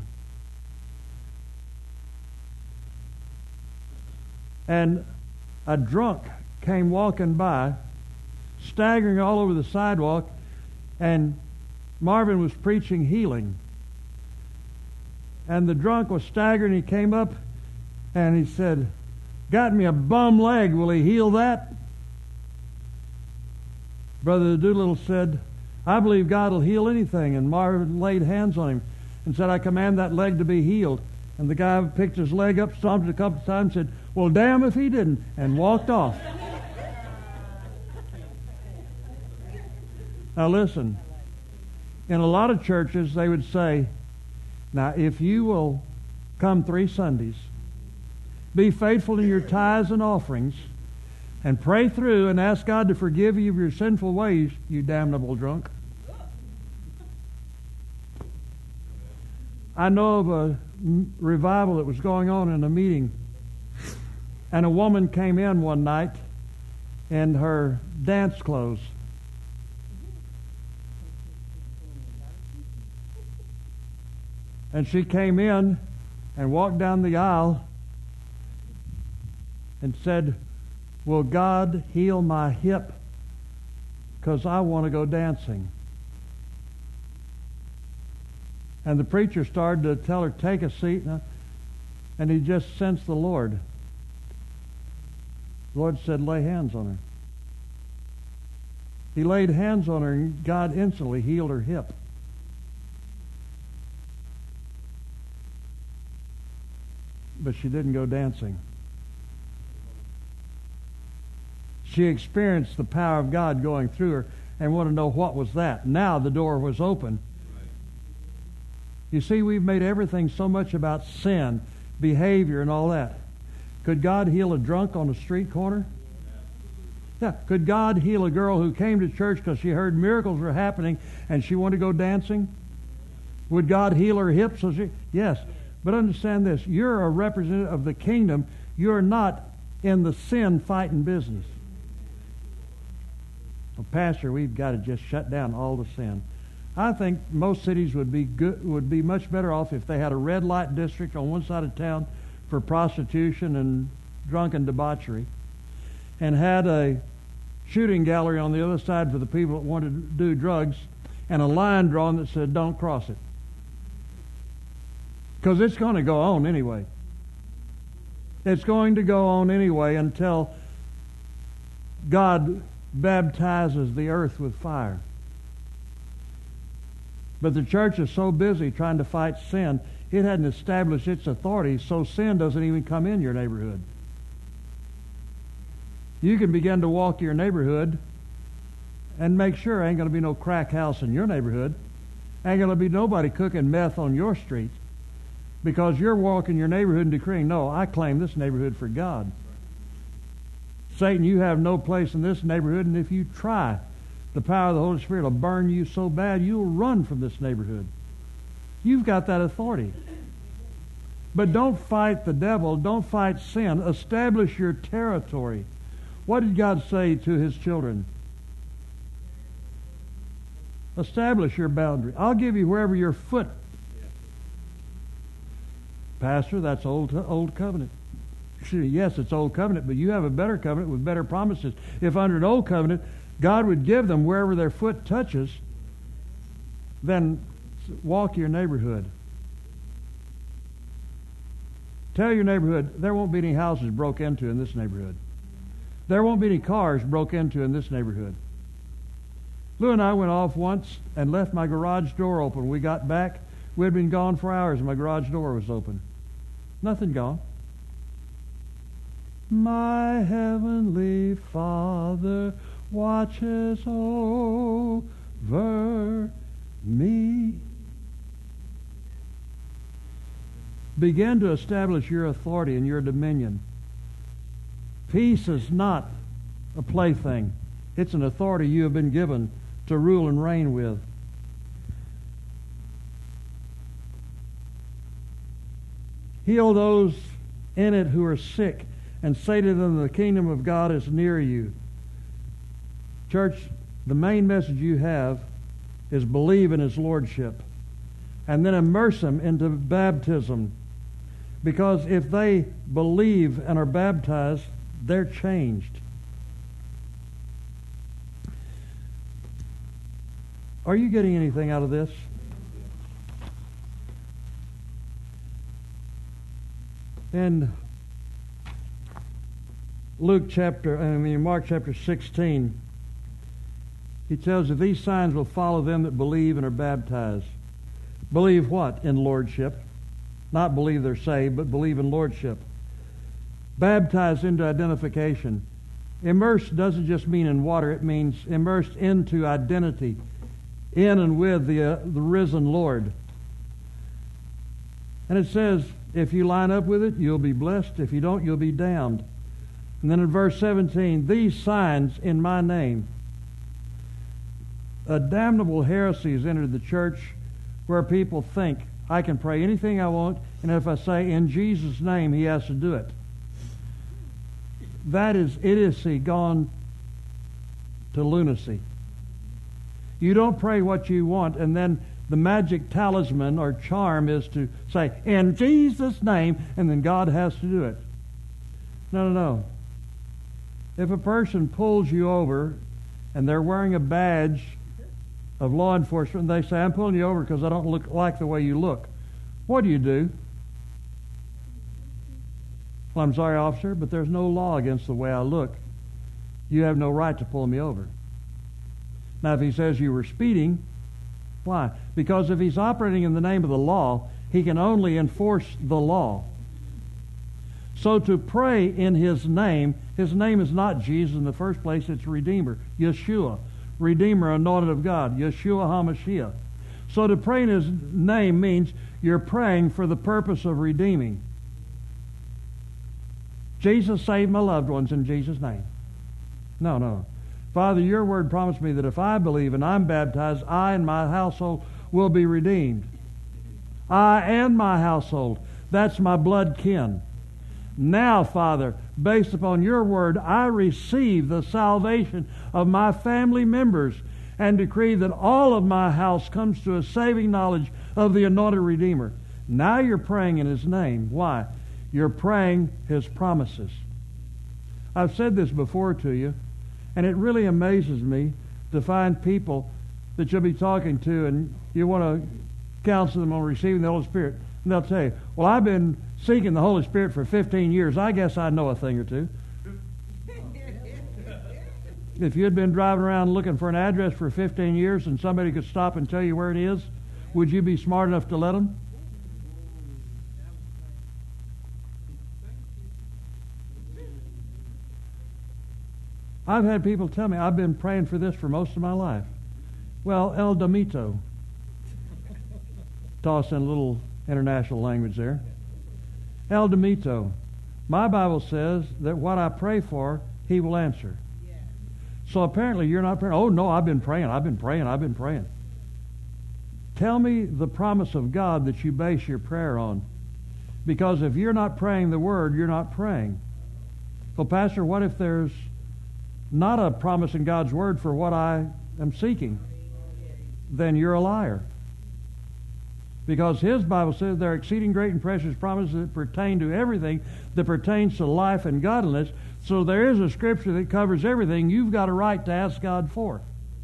and a drunk came walking by, staggering all over the sidewalk, and Marvin was preaching healing. And the drunk was staggering. He came up and he said, got me a bum leg. Will he heal that? Brother Doolittle said, I believe God will heal anything. And Marvin laid hands on him and said, I command that leg to be healed. And the guy picked his leg up, stomped it a couple of times, and said, well, damn if he didn't, and walked off. Now listen, in a lot of churches they would say, now if you will come 3 Sundays, be faithful in your tithes and offerings, and pray through and ask God to forgive you of your sinful ways, you damnable drunk. I know of a revival that was going on in a meeting, and a woman came in one night in her dance clothes. And she came in and walked down the aisle and said, will God heal my hip? Because I want to go dancing. And the preacher started to tell her, take a seat. And he just sensed the Lord. The Lord said, lay hands on her. He laid hands on her, and God instantly healed her hip. But she didn't go dancing. She experienced the power of God going through her and wanted to know what was that. Now the door was open. You see, we've made everything so much about sin, behavior, and all that. Could God heal a drunk on a street corner? Yeah. Could God heal a girl who came to church because she heard miracles were happening and she wanted to go dancing? Would God heal her hips? Yes. But understand this. You're a representative of the kingdom. You're not in the sin fighting business. Well, Pastor, we've got to just shut down all the sin. I think most cities would be much better off if they had a red light district on one side of town for prostitution and drunken debauchery, and had a shooting gallery on the other side for the people that wanted to do drugs, and a line drawn that said, don't cross it. Because it's going to go on anyway. It's going to go on anyway until God baptizes the earth with fire. But the church is so busy trying to fight sin, it hadn't established its authority, so sin doesn't even come in your neighborhood. You can begin to walk your neighborhood and make sure ain't going to be no crack house in your neighborhood. Ain't going to be nobody cooking meth on your street, because you're walking your neighborhood and decreeing, no, I claim this neighborhood for God. Satan, you have no place in this neighborhood, and if you try, the power of the Holy Spirit will burn you so bad you'll run from this neighborhood. You've got that authority. But don't fight the devil. Don't fight sin. Establish your territory. What did God say to His children? Establish your boundary. I'll give you wherever your foot. Pastor, that's old covenant. Yes, it's old covenant, but you have a better covenant with better promises. If under an old covenant, God would give them wherever their foot touches, then walk your neighborhood. Tell your neighborhood, there won't be any houses broke into in this neighborhood. There won't be any cars broke into in this neighborhood. Lou and I went off once and left my garage door open. We got back. We had been gone for hours and my garage door was open. Nothing gone. My heavenly Father watches over me. Begin to establish your authority and your dominion. Peace is not a plaything. It's an authority you have been given to rule and reign with. Heal those in it who are sick, and say to them, the kingdom of God is near you. Church, the main message you have is believe in His Lordship. And then immerse them into baptism. Because if they believe and are baptized, they're changed. Are you getting anything out of this? In Mark chapter 16, he tells you these signs will follow them that believe and are baptized. Believe what? In Lordship. Not believe they're saved, but believe in Lordship. Baptized into identification. Immersed doesn't just mean in water, it means immersed into identity, in and with the risen Lord. And it says, if you line up with it, you'll be blessed. If you don't, you'll be damned. And then in verse 17, these signs in my name. A damnable heresy has entered the church where people think, I can pray anything I want, and if I say in Jesus' name, He has to do it. That is idiocy gone to lunacy. You don't pray what you want, and then the magic talisman or charm is to say, in Jesus' name, and then God has to do it. No. If a person pulls you over and they're wearing a badge of law enforcement, and they say, I'm pulling you over because I don't like the way you look. What do? Well, I'm sorry, officer, but there's no law against the way I look. You have no right to pull me over. Now, if he says you were speeding, why? Because if he's operating in the name of the law, he can only enforce the law. So to pray in His name is not Jesus in the first place, it's Redeemer, Yeshua. Redeemer, anointed of God, Yeshua HaMashiach. So to pray in His name means you're praying for the purpose of redeeming. Jesus saved my loved ones in Jesus' name. No. Father, your word promised me that if I believe and I'm baptized, I and my household will be redeemed. I and my household. That's my blood kin. Now, Father, based upon your word, I receive the salvation of my family members and decree that all of my house comes to a saving knowledge of the anointed Redeemer. Now you're praying in His name. Why? You're praying His promises. I've said this before to you, And it really amazes me to find people that you'll be talking to and you want to counsel them on receiving the Holy Spirit. And they'll tell you, well, I've been seeking the Holy Spirit for 15 years. I guess I know a thing or two. If you had been driving around looking for an address for 15 years and somebody could stop and tell you where it is, would you be smart enough to let them? I've had people tell me, I've been praying for this for most of my life. Well, El Damito. Toss in a little international language there. El Damito. My Bible says that what I pray for, He will answer. So apparently you're not praying. Oh, no, I've been praying. Tell me the promise of God that you base your prayer on. Because if you're not praying the Word, you're not praying. Well, Pastor, what if there's not a promise in God's Word for what I am seeking? Then you're a liar. Because His Bible says there are exceeding great and precious promises that pertain to everything that pertains to life and godliness. So there is a scripture that covers everything you've got a right to ask God for.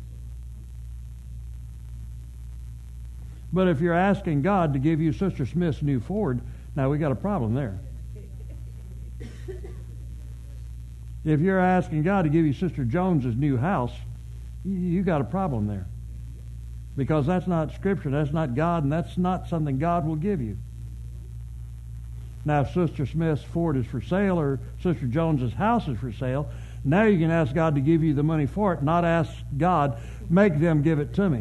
But if you're asking God to give you Sister Smith's new Ford, now we got a problem there. If you're asking God to give you Sister Jones's new house, you got a problem there. Because that's not Scripture, that's not God, and that's not something God will give you. Now, if Sister Smith's Ford is for sale or Sister Jones's house is for sale, now you can ask God to give you the money for it, not ask God, make them give it to me.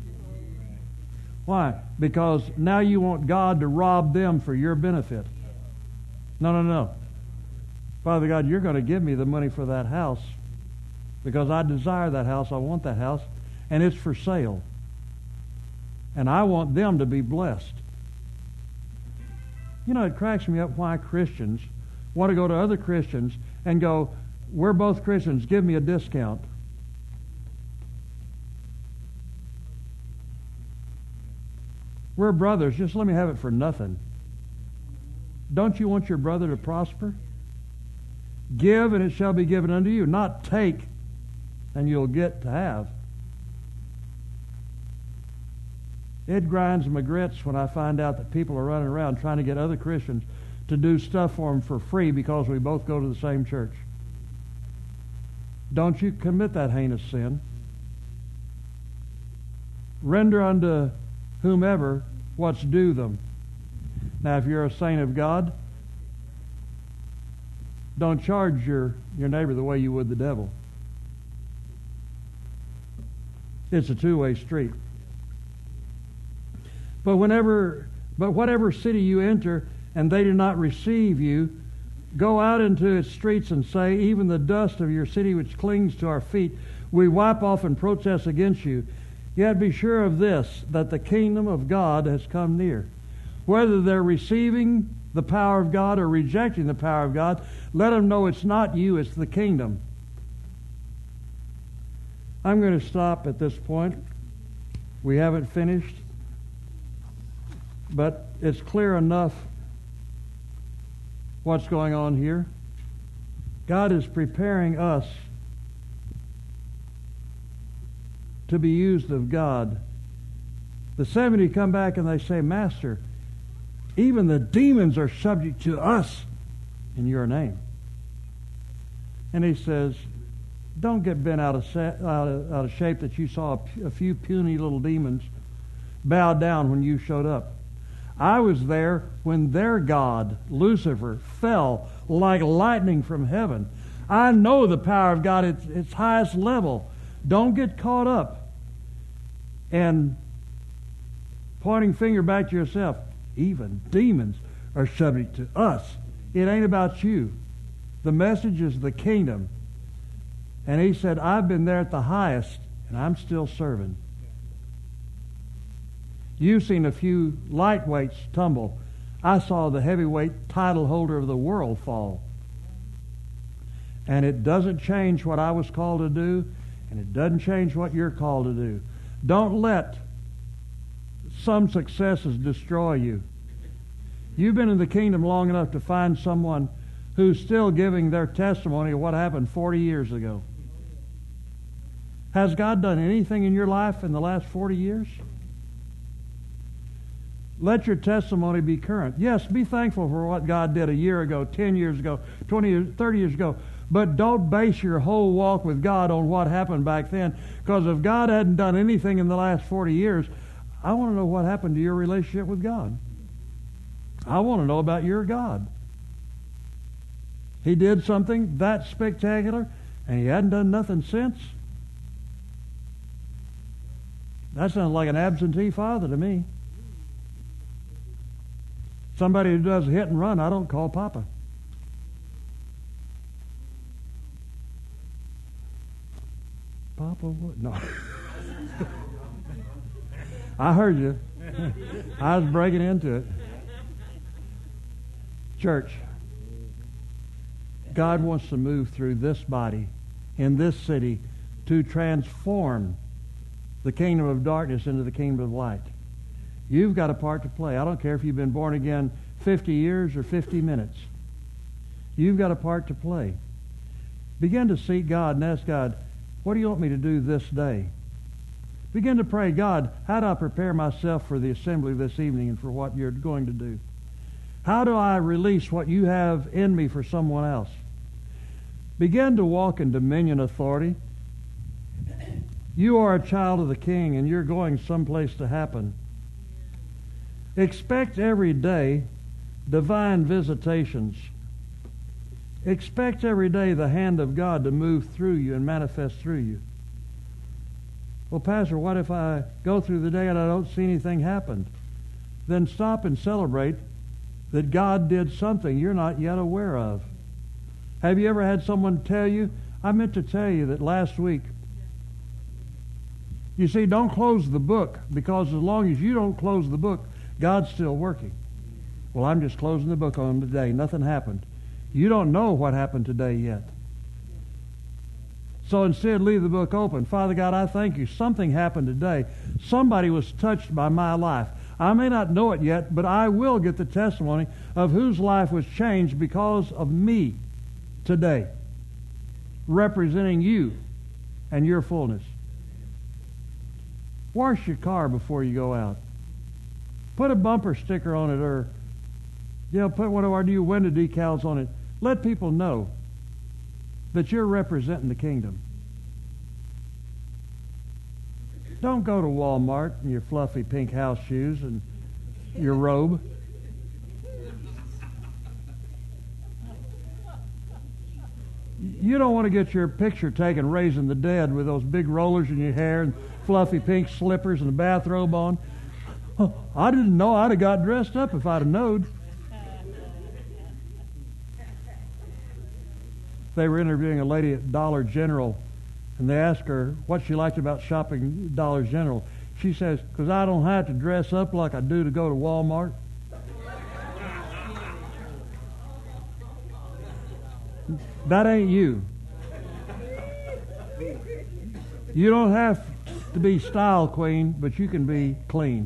Why? Because now you want God to rob them for your benefit. No. Father God, you're going to give me the money for that house because I desire that house, I want that house, and it's for sale. And I want them to be blessed. You know, it cracks me up why Christians want to go to other Christians and go, we're both Christians, give me a discount. We're brothers, just let me have it for nothing. Don't you want your brother to prosper? Give and it shall be given unto you. Not take and you'll get to have. It grinds my grits when I find out that people are running around trying to get other Christians to do stuff for them for free because we both go to the same church. Don't you commit that heinous sin. Render unto whomever what's due them. Now, if you're a saint of God, don't charge your neighbor the way you would the devil. It's a two-way street. But whatever city you enter and they do not receive you, go out into its streets and say, even the dust of your city which clings to our feet, we wipe off and protest against you. Yet be sure of this, that the kingdom of God has come near. Whether they're receiving the power of God or rejecting the power of God, let them know it's not you, it's the kingdom. I'm going to stop at this point. We haven't finished. But it's clear enough what's going on here. God is preparing us to be used of God. The 70 come back and they say, Master, even the demons are subject to us in your name. And he says, don't get bent out of shape that you saw a few puny little demons bow down when you showed up. I was there when their God, Lucifer, fell like lightning from heaven. I know the power of God at its highest level. Don't get caught up and pointing finger back to yourself. Even demons are subject to us. It ain't about you. The message is the kingdom. And he said, I've been there at the highest, and I'm still serving. You've seen a few lightweights tumble. I saw the heavyweight title holder of the world fall. And it doesn't change what I was called to do, and it doesn't change what you're called to do. Don't let some successes destroy you. You've been in the kingdom long enough to find someone who's still giving their testimony of what happened 40 years ago. Has God done anything in your life in the last 40 years? Let your testimony be current. Yes, be thankful for what God did a year ago, 10 years ago, 20 years, 30 years ago. But don't base your whole walk with God on what happened back then. Because if God hadn't done anything in the last 40 years, I want to know what happened to your relationship with God. I want to know about your God. He did something that spectacular, and He hadn't done nothing since. That sounds like an absentee father to me. Somebody who does a hit and run, I don't call Papa. Papa what? No. I heard you. I was breaking into it. Church, God wants to move through this body in this city to transform the kingdom of darkness into the kingdom of light. You've got a part to play. I don't care if you've been born again 50 years or 50 minutes. You've got a part to play. Begin to seek God and ask God, what do you want me to do this day? Begin to pray, God, how do I prepare myself for the assembly this evening and for what you're going to do? How do I release what you have in me for someone else? Begin to walk in dominion authority. You are a child of the King, and you're going someplace to happen. Expect every day divine visitations. Expect every day the hand of God to move through you and manifest through you. Well, Pastor, what if I go through the day and I don't see anything happen? Then stop and celebrate that God did something you're not yet aware of. Have you ever had someone tell you, I meant to tell you that last week. You see, don't close the book, because as long as you don't close the book, God's still working. Well, I'm just closing the book on today. Nothing happened. You don't know what happened today yet. So instead, leave the book open. Father God, I thank you. Something happened today. Somebody was touched by my life. I may not know it yet, but I will get the testimony of whose life was changed because of me today, representing you and your fullness. Wash your car before you go out. Put a bumper sticker on it, or put one of our new window decals on it. Let people know that you're representing the kingdom. Don't go to Walmart in your fluffy pink house shoes and your robe. You don't want to get your picture taken raising the dead with those big rollers in your hair and fluffy pink slippers and a bathrobe on. I didn't know. I'd have got dressed up if I'd have known. They were interviewing a lady at Dollar General, and they asked her what she liked about shopping at Dollar General. She says, because I don't have to dress up like I do to go to Walmart. That ain't you. You don't have to be style queen, but you can be clean.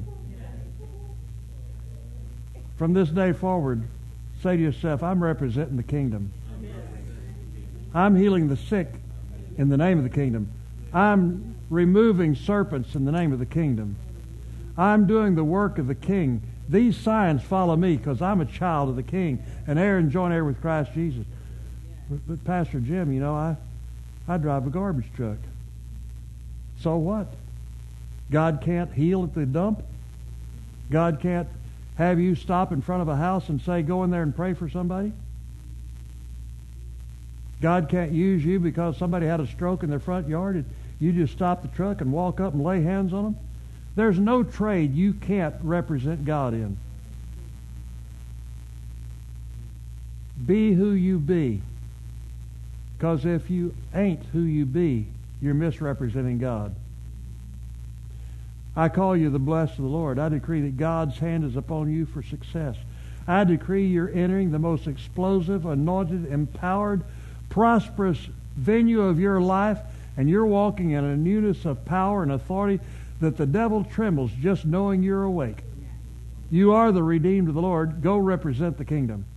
From this day forward, say to yourself, I'm representing the kingdom. I'm healing the sick in the name of the kingdom. I'm removing serpents in the name of the kingdom. I'm doing the work of the King. These signs follow me because I'm a child of the King, and heir and joint heir with Christ Jesus. But Pastor Jim, I drive a garbage truck. So what? God can't heal at the dump? God can't have you stop in front of a house and say, go in there and pray for somebody? God can't use you because somebody had a stroke in their front yard and you just stop the truck and walk up and lay hands on them? There's no trade you can't represent God in. Be who you be. Because if you ain't who you be, you're misrepresenting God. I call you the blessed of the Lord. I decree that God's hand is upon you for success. I decree you're entering the most explosive, anointed, empowered, prosperous venue of your life, and you're walking in a newness of power and authority that the devil trembles just knowing you're awake. You are the redeemed of the Lord. Go represent the kingdom.